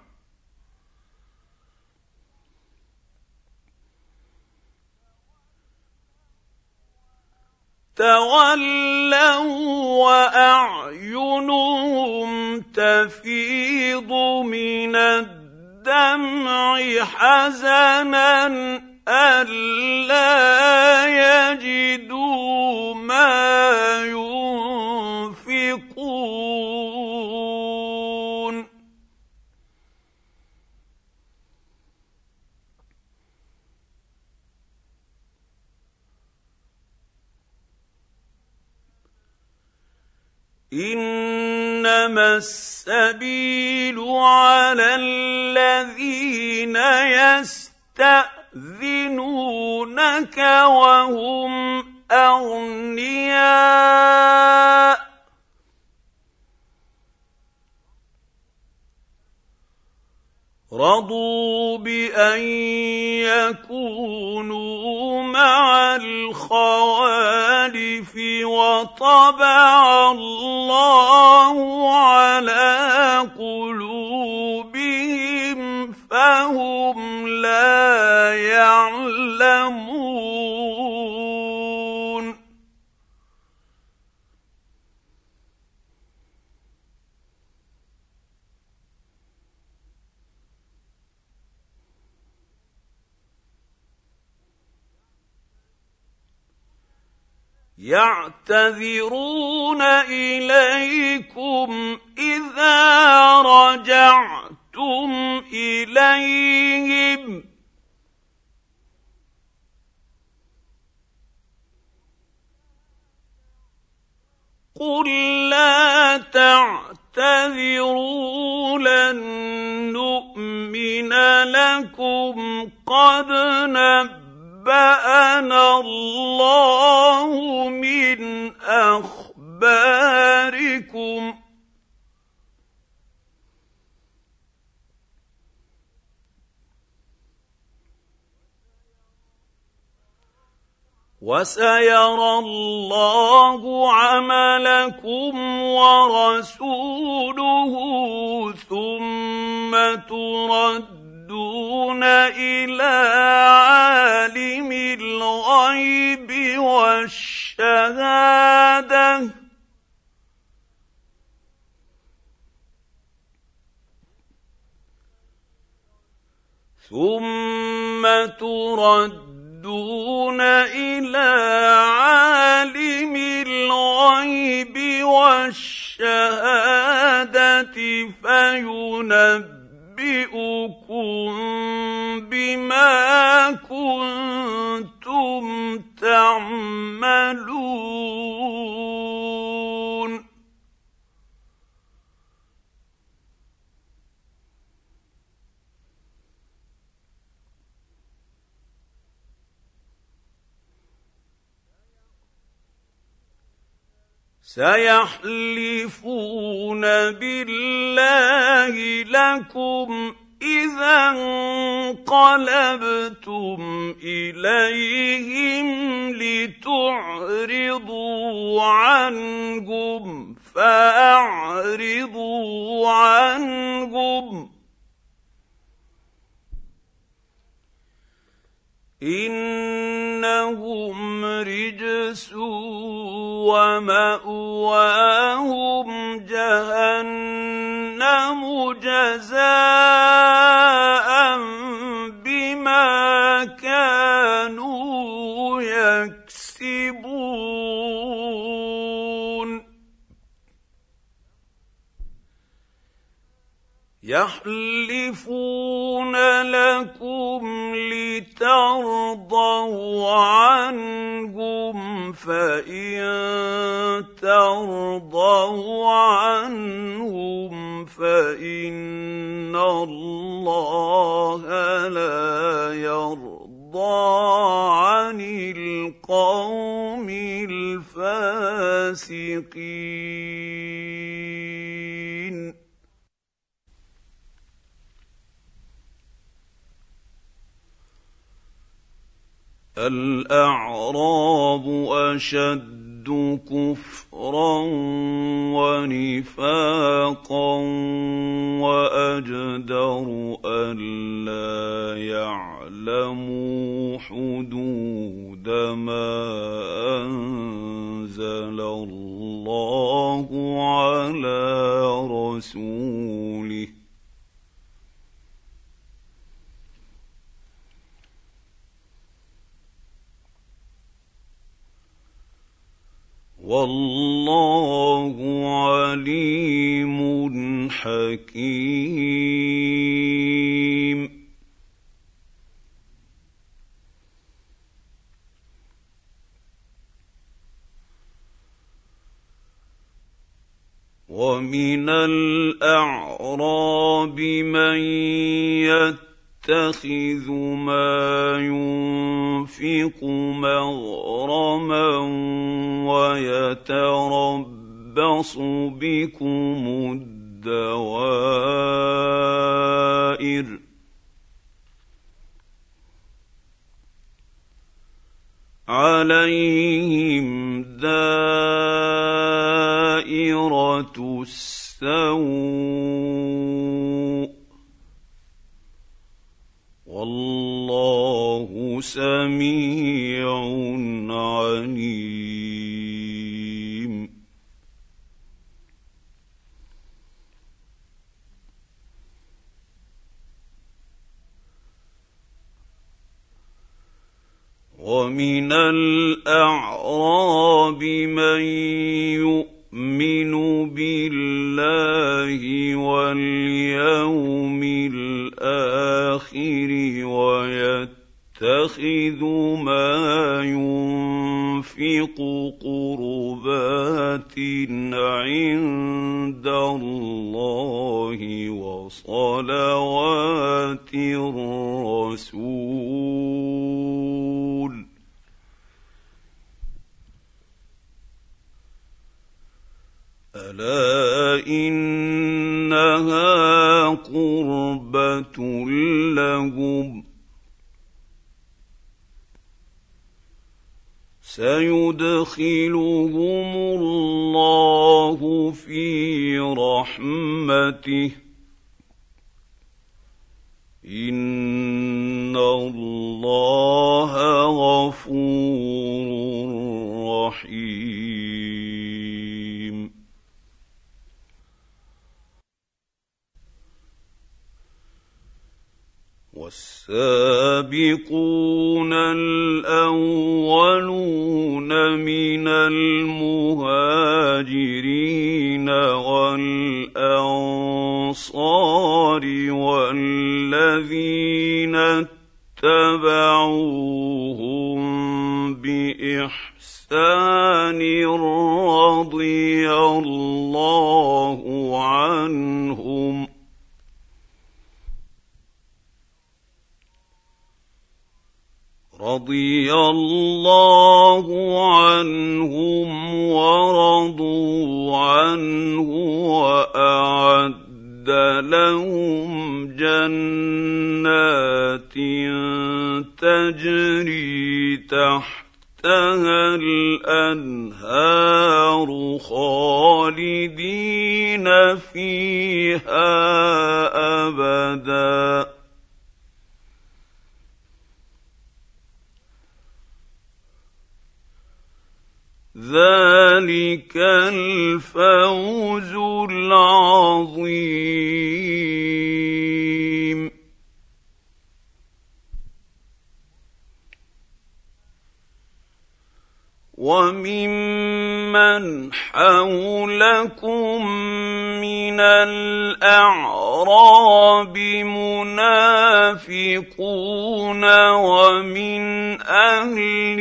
وأعينهم تفيض من الدمع حزنا ألا يجدوا ما ينفقون. إنما السبيل على الذين يستأذنونك وهم أغنياء رضوا بأن يكونوا مع الخوالف وطبع الله على قلوبهم فهم لا يعلمون. يعتذرون إليكم إذا رجعتم إليهم قل لا تعتذروا لن نؤمن لكم قد نبأنا الله من أخباركم وسيرى الله عملكم ورسوله ثم تردون إلى عالم الغيب والشهادة إلى عالم الغيب والشهادة فينبئكم بما كنتم تعملون سيحلفون بالله لكم إذا انقلبتم إليهم لتعرضوا عنهم فأعرضوا عنهم إنهم رجس ومأواهم جهنم جزاء بما كانوا يكسبون يحلفون لكم لترضوا عنهم فإن ترضوا عنهم فإن الله لا يرضى عن القوم الفاسقين الأعراب أشد كفرا ونفاقا وأجدر ألا يعلموا حدود ما أنزل الله على رسوله والله عليم حكيم ومن الأعراب من يتخذ ما ينفق مغرما ويتربص بكم الدوائر عليهم دائرة السوء والله سميع عليم ومن الأعراب من يؤمن بالله واليوم الآخر ويتخذ ما ينفق تنفق قربات عند الله وصلوات الرسول ألا إنها قربة لهم سيدخلهم الله في رحمته إن الله غفور رحيم والسابقون الأولون من المهاجرين والأنصار والذين اتبعوهم بإحسان رضي الله عنهم ورضوا عنه وأعد لهم جنات تجري تحتها الأنهار خالدين فيها أبداً ذلك الفوز العظيم وممن حولكم من الأعراب منافقون ومن أهل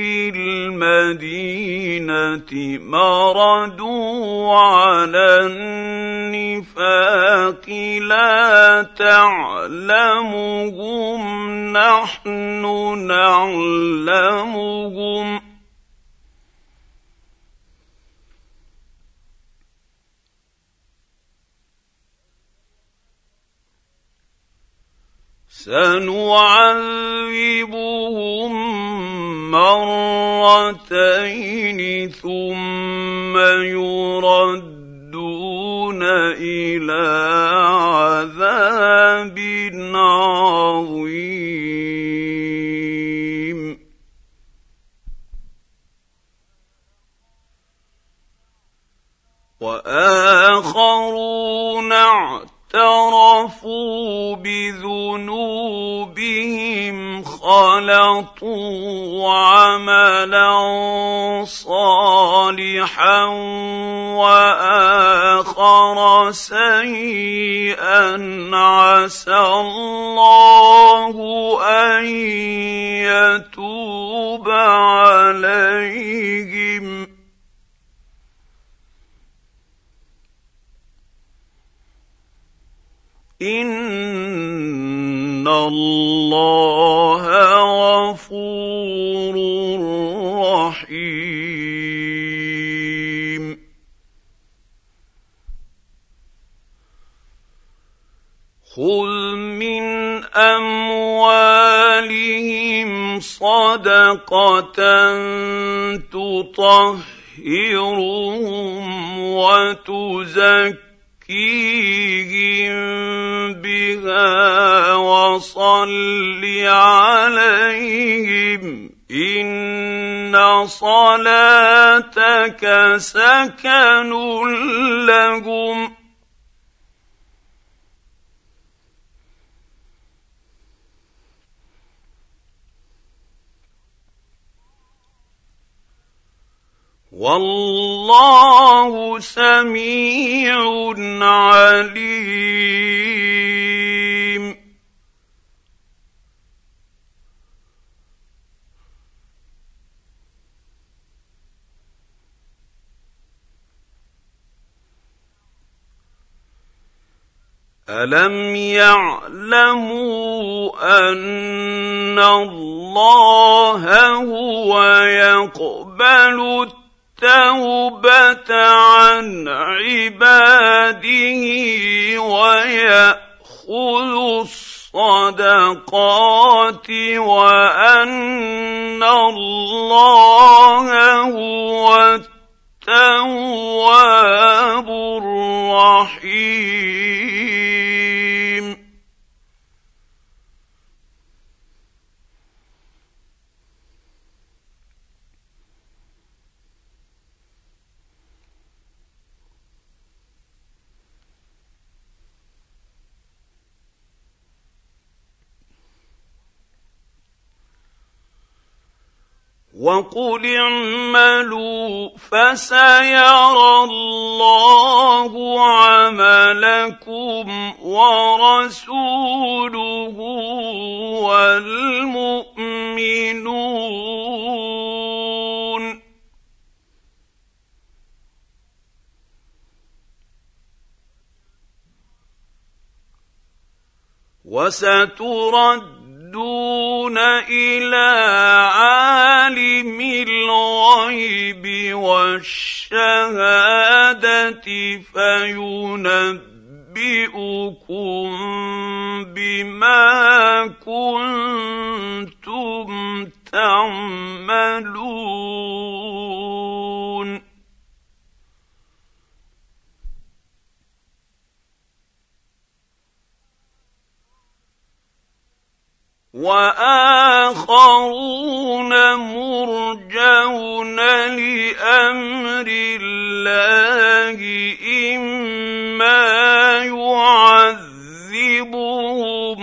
المدينة مردوا على النفاق لا تعلمهم نحن نعلمهم سنعذبهم مرتين ثم يردون إلى عذاب عظيم وآخرون اعترفوا بذنوبهم خلطوا عملا صالحا وآخر سيئا عسى الله أن يتوب عليهم إن الله غفور رحيم خذ من أموالهم صدقة تطهرهم وتزكيهم بها وصل عليهم إن صلاتك سكن لهم والله سميع عليم ألم يعلموا أن الله هو يقبل التوبة عن عباده ويأخذ الصدقات وأن الله هو التواب الرحيم. وقل اعملوا فسيرى الله عملكم ورسوله والمؤمنون وستردون إلى عالم الغيب والشهادة فينبئكم بما كنتم تعملون. وآخرون مرجون لأمر الله إما يعذبهم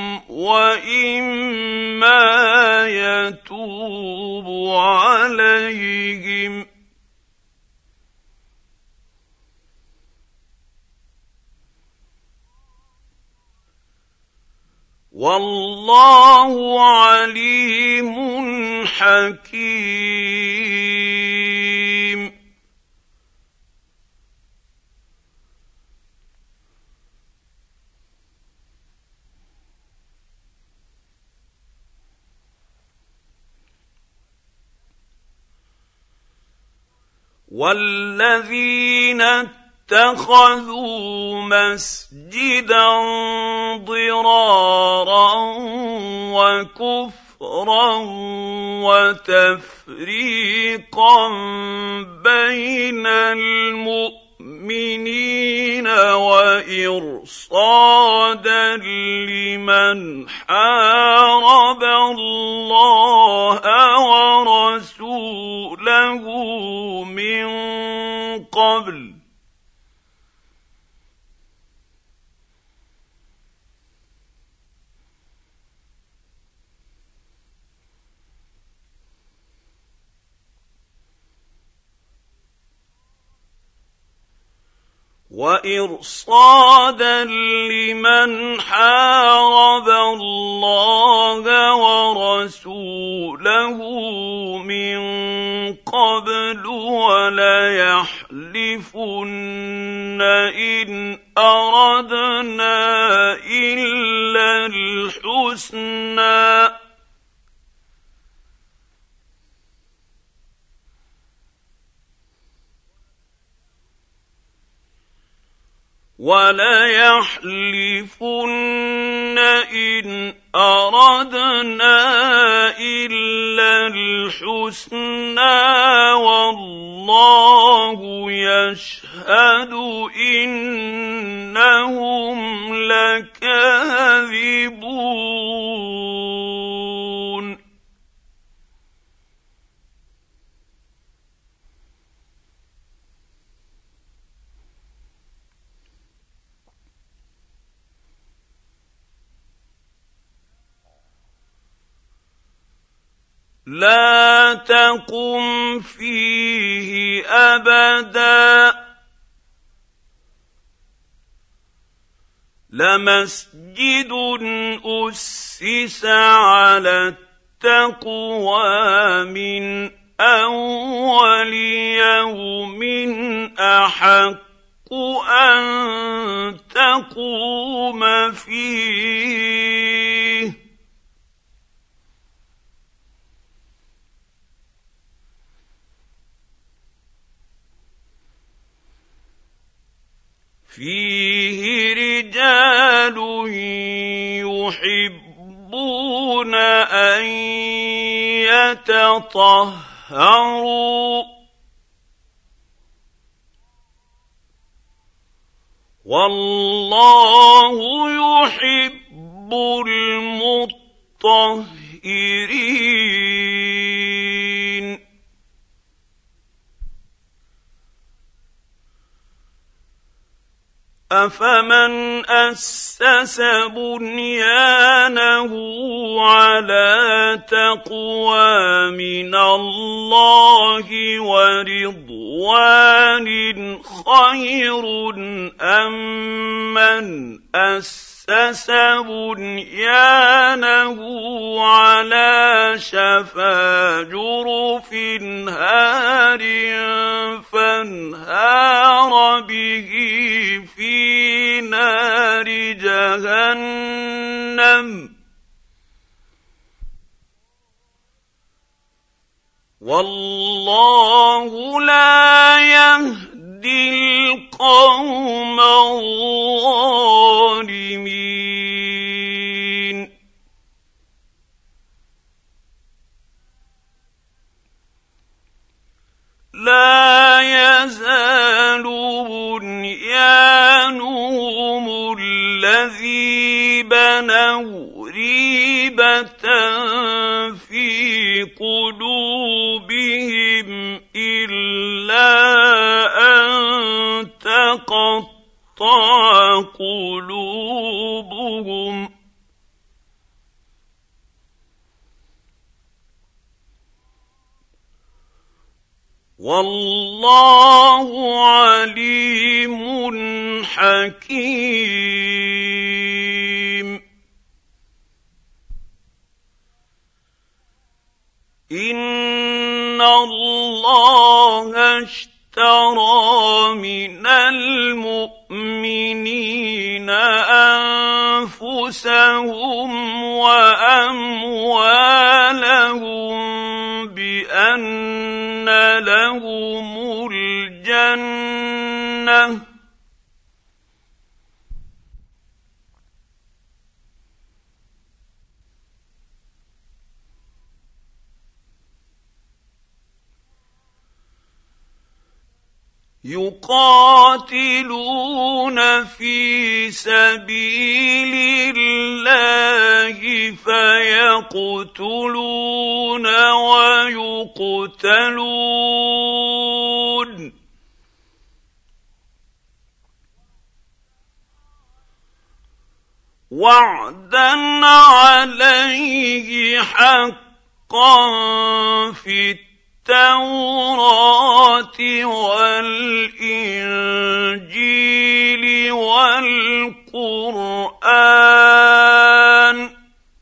وإما يتوب عليهم والله عليم حكيم. والذين اتخذوا مسجدا ضرارا وكفرا وتفريقا بين المؤمنين وإرصادا لمن حارب الله ورسوله من قبل وإرصادا لمن حارب الله ورسوله من قبل وليحلفن إن أردنا إلا الحسنى وليحلفن إن أردنا إلا الحسنى والله يشهد إنهم لكاذبون. لا تقم فيه أبدا لمسجد أسس على التقوى من أول يوم أحق أن تقوم فيه فيه رجال يحبون أن يتطهروا والله يحب المطهرين أفمن أسس بنيانه على تقوى من الله ورضوان خير أم من أسس بنيانه على شفا جرف هار فانهار به في نار جهنم والله لا يهدي القوم الظالمين لا يزال بنيانهم الذي بنوا ريبة في قلوبهم إلا أن تقطع قلوبهم والله عليم حكيم إن الله اشترى من المؤمنين أنفسهم وأموالهم بأن لهم الجنة يقاتلون في سبيل الله فيقتلون ويقتلون وعدا عليه حقا في التوراة والإنجيل والقرآن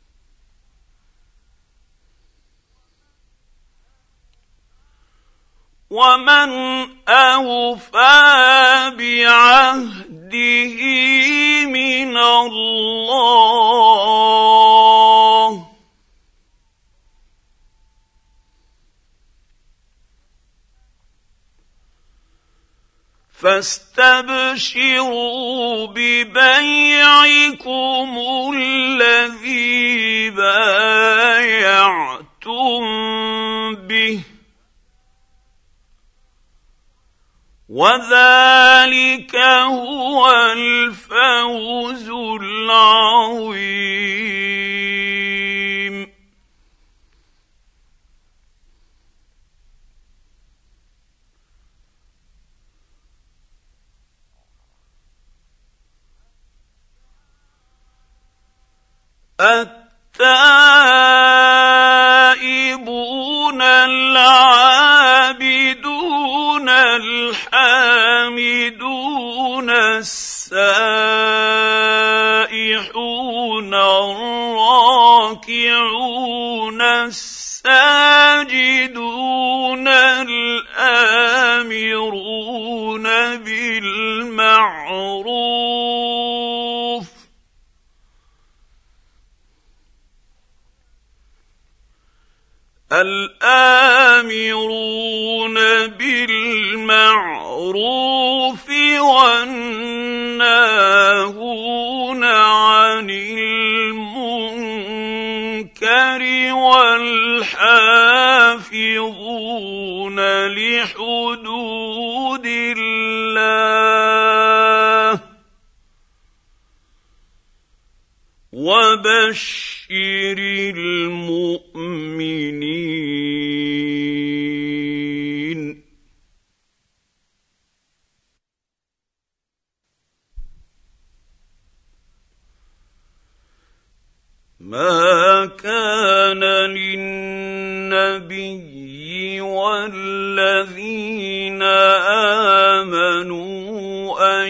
ومن أوفى بعهده من الله فاستبشروا ببيعكم الذي بايعتم به وذلك هو الفوز العظيم التائبون العابدون الحامدون السائحون الراكعون الساجدون الآمرون بالمعروف الآمرون بالمعروف والناهون عن المنكر والحافظون لحدود الله وبشر المؤمنين. ما كان للنبي والذين آمنوا أن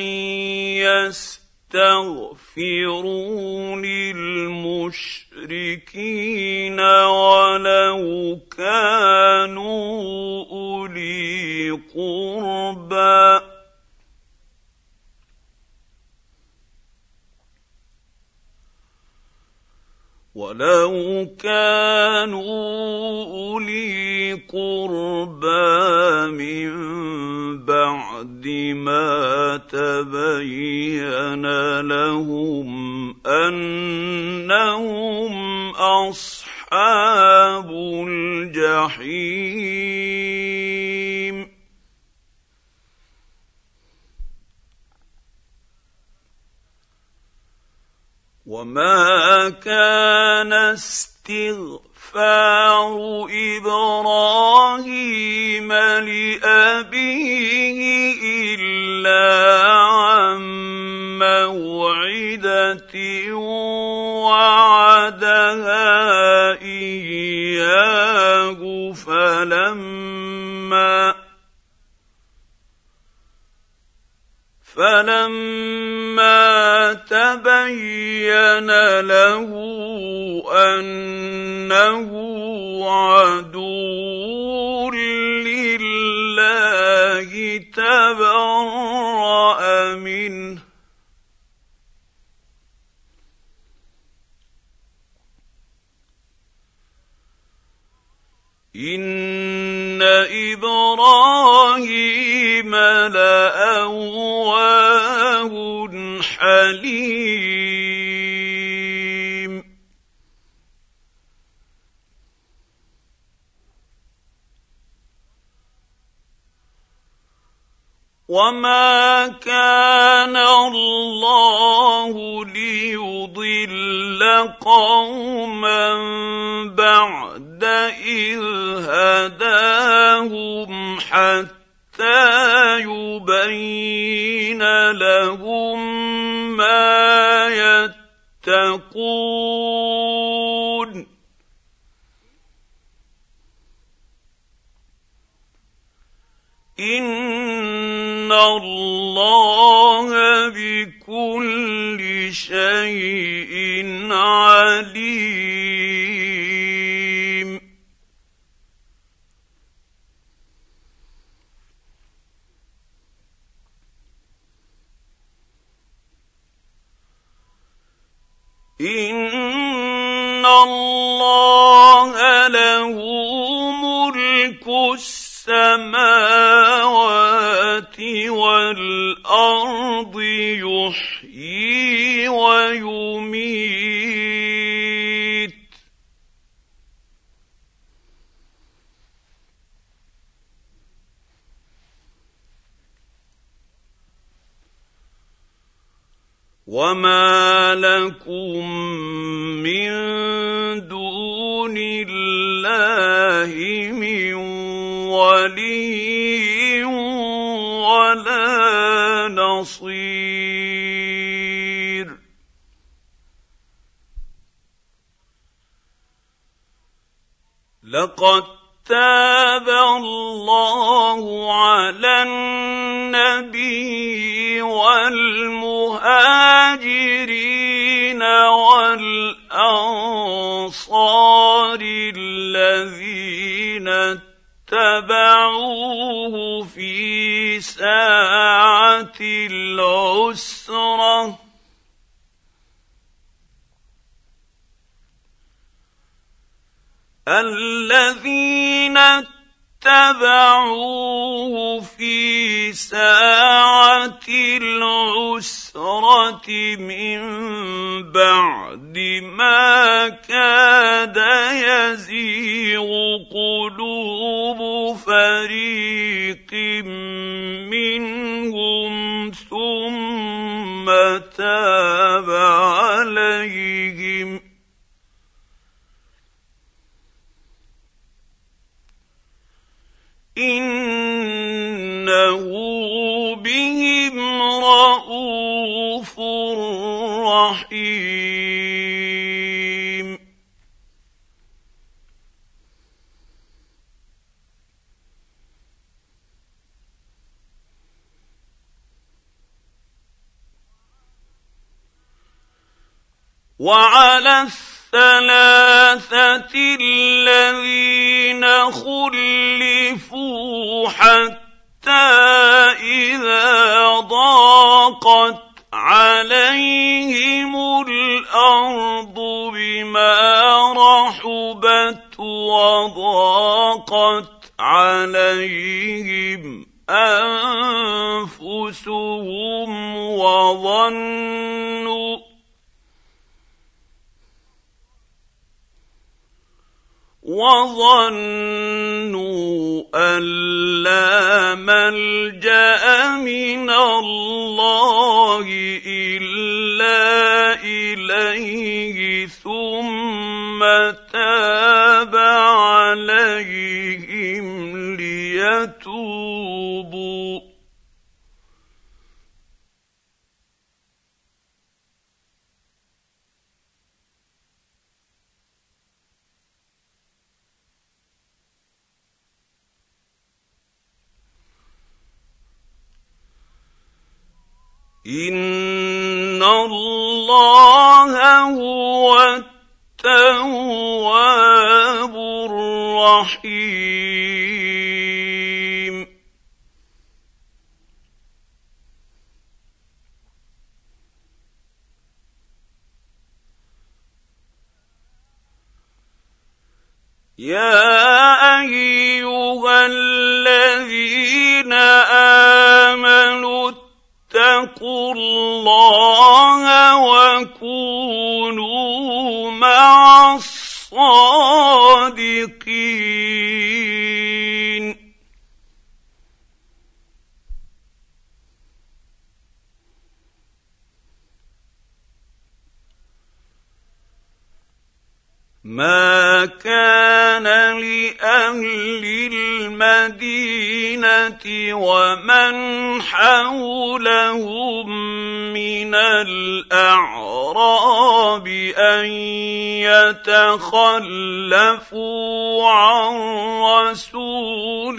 يستغفروا للمشركين ولو كانوا أولي قربى من بعد ما تبين لهم أنهم أصحاب الجحيم. وما كان استغفار إبراهيم لأبيه إلا عن موعدة وعدها إياه فلما تبين له أنه عدو لله تبرأ منه. إن إبراهيم لأواه حليم. وما كان الله ليضل قوما بعد إذ هداهم حتى يبين لهم ما يتقون. إن الله بكل شيء عليم. إن الله له ملك السماوات والأرض يحيي ويميت. وما لكم من دون الله من ولي ولا نصير. لقد تاب الله على النبي والمهاجرين والأنصار الذين اتبعوه في ساعة العسرة الذين اتبعوه في ساعة العسرة من بعد ما كاد يزيغ قلوب فريق منهم ثم تاب عليهم إنه بهم رءوف رحيم. وعلى الثلاثة الذين خلفوا حتى إذا ضاقت عليهم الأرض بما رحبت وضاقت عليهم أنفسهم وظنوا أن لا ملجأ من الله إلا إليه ثم تاب عليهم ليتوبوا إن الله هو التواب الرحيم. يا أيها الذين آمنوا اتقوا الله وكونوا مع الصادقين. ما كان لأهل المدينة ومن حولهم من الأعراب أن يتخلفوا عن رسول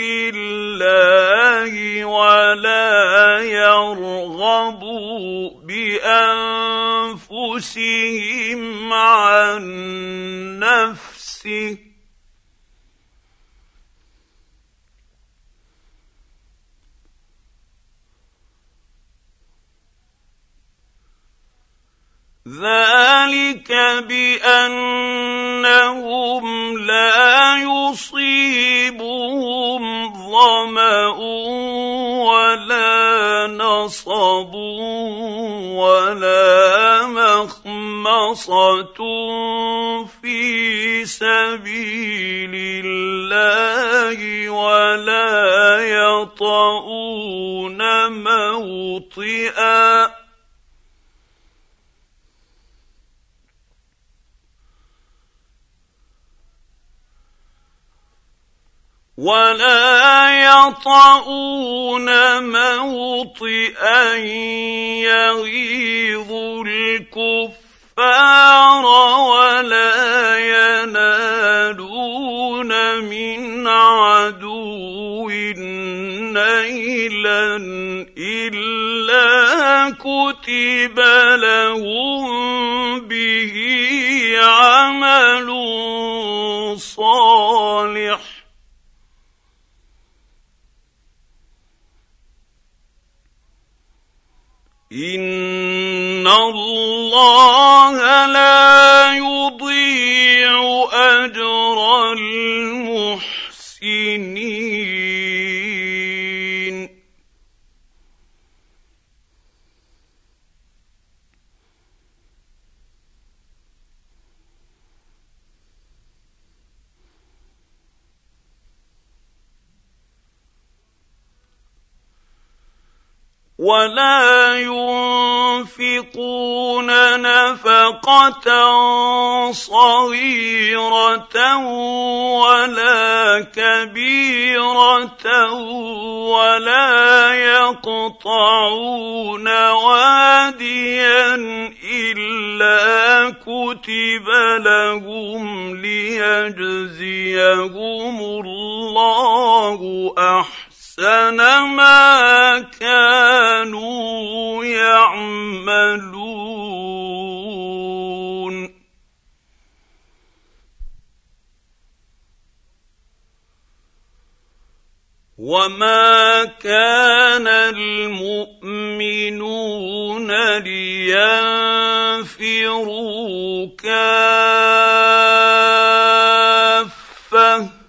الله ولا يرغبوا بأنفسهم عن نفسه ذلك بأنهم لا يصيبهم ظمأ ولا نصب ولا مخمصة في سبيل الله ولا يطؤون موطئا يغيظ الكفار ولا ينالون من عدو نيلا إلا كتب لهم به عمل صالح إن الله لا يضيع أجر ولا ينفقون نفقة صغيرة ولا كبيرة ولا يقطعون واديا إلا كتب لهم ليجزيهم الله أحسن ما كانوا يعملون. وما كان المؤمنون لينفروا كافة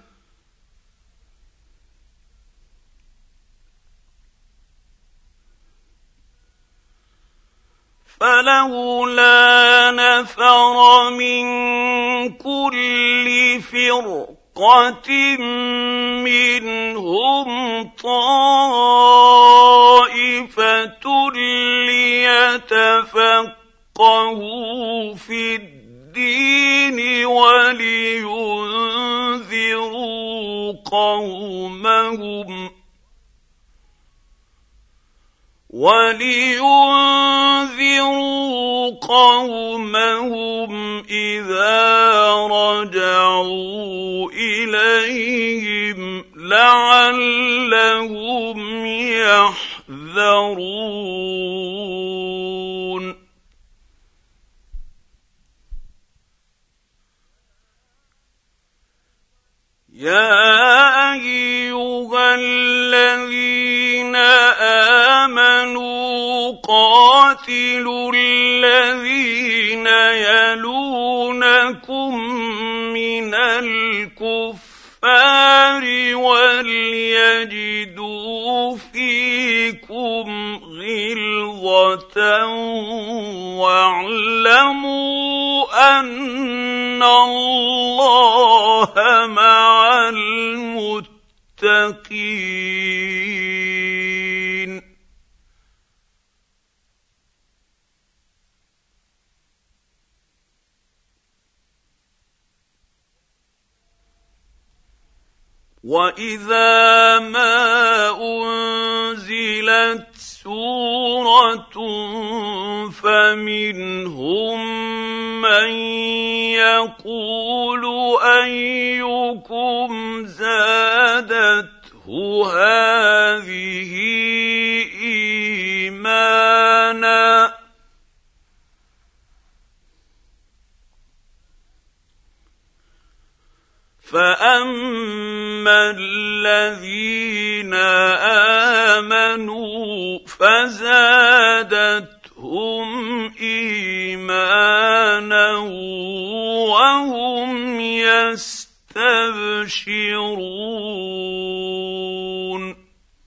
فلولا نفر من كل فرقة منهم طائفة ليتفقهوا في الدين ولينذروا قومهم إذا رجعوا إليهم لعلهم يحذرون. يا أيها الذين آمنوا قاتلوا الذين يلونكم من الكفار وليجدوا فيكم غلظة واعلموا أن الله مع المتقين. وإذا ما أنزلت سورة فمنهم من يقول أيكم زادته هذه إيمانا فأما الذين آمنوا فزادتهم إيمانا وهم يستبشرون.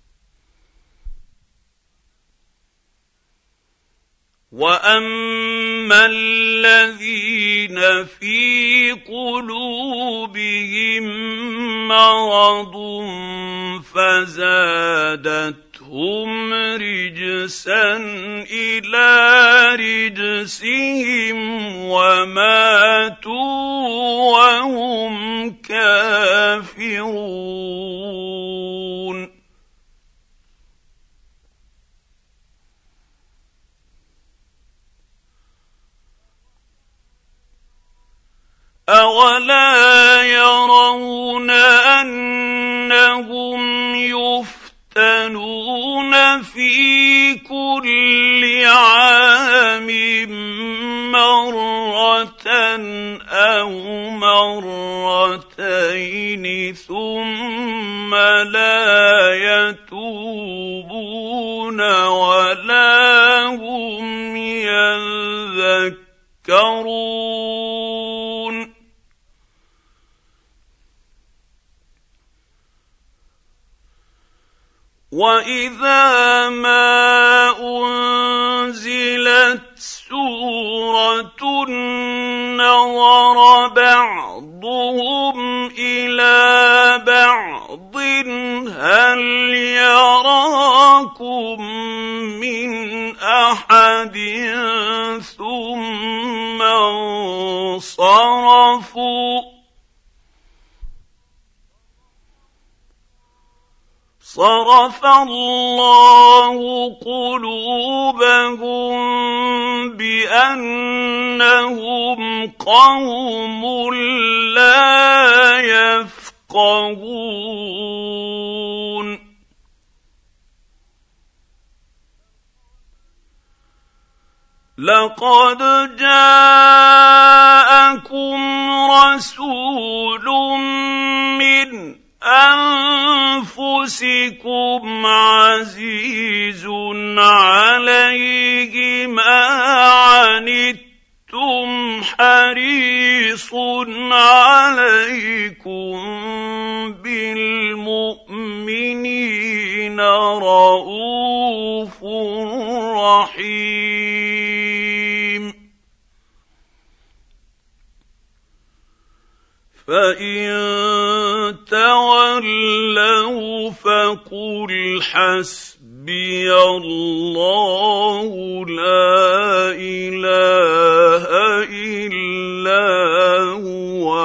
وأما الذين في قلوبهم مرض فزادتهم رجسا إلى رجسهم وماتوا وهم كافرون. أولا يرون أنهم يفتنون في كل عام مرة أو مرتين ثم لا يتوبون ولا هم يذكرون. وإذا ما أنزلت سورة نظر بعضهم إلى بعض هل يراكم صرف الله قلوبهم بانهم قوم لا يفقهون لقد جاءكم رسول من انفسكم عزيز عليه ما عنتم حريص عليكم بالمؤمنين رءوف رحيم فإن تولوا فقل حسبي الله لا إله إلا هو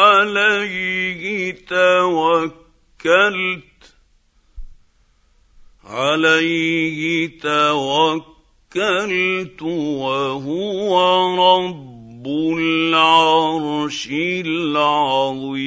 عليه توكلت وهو رب العرش العظيم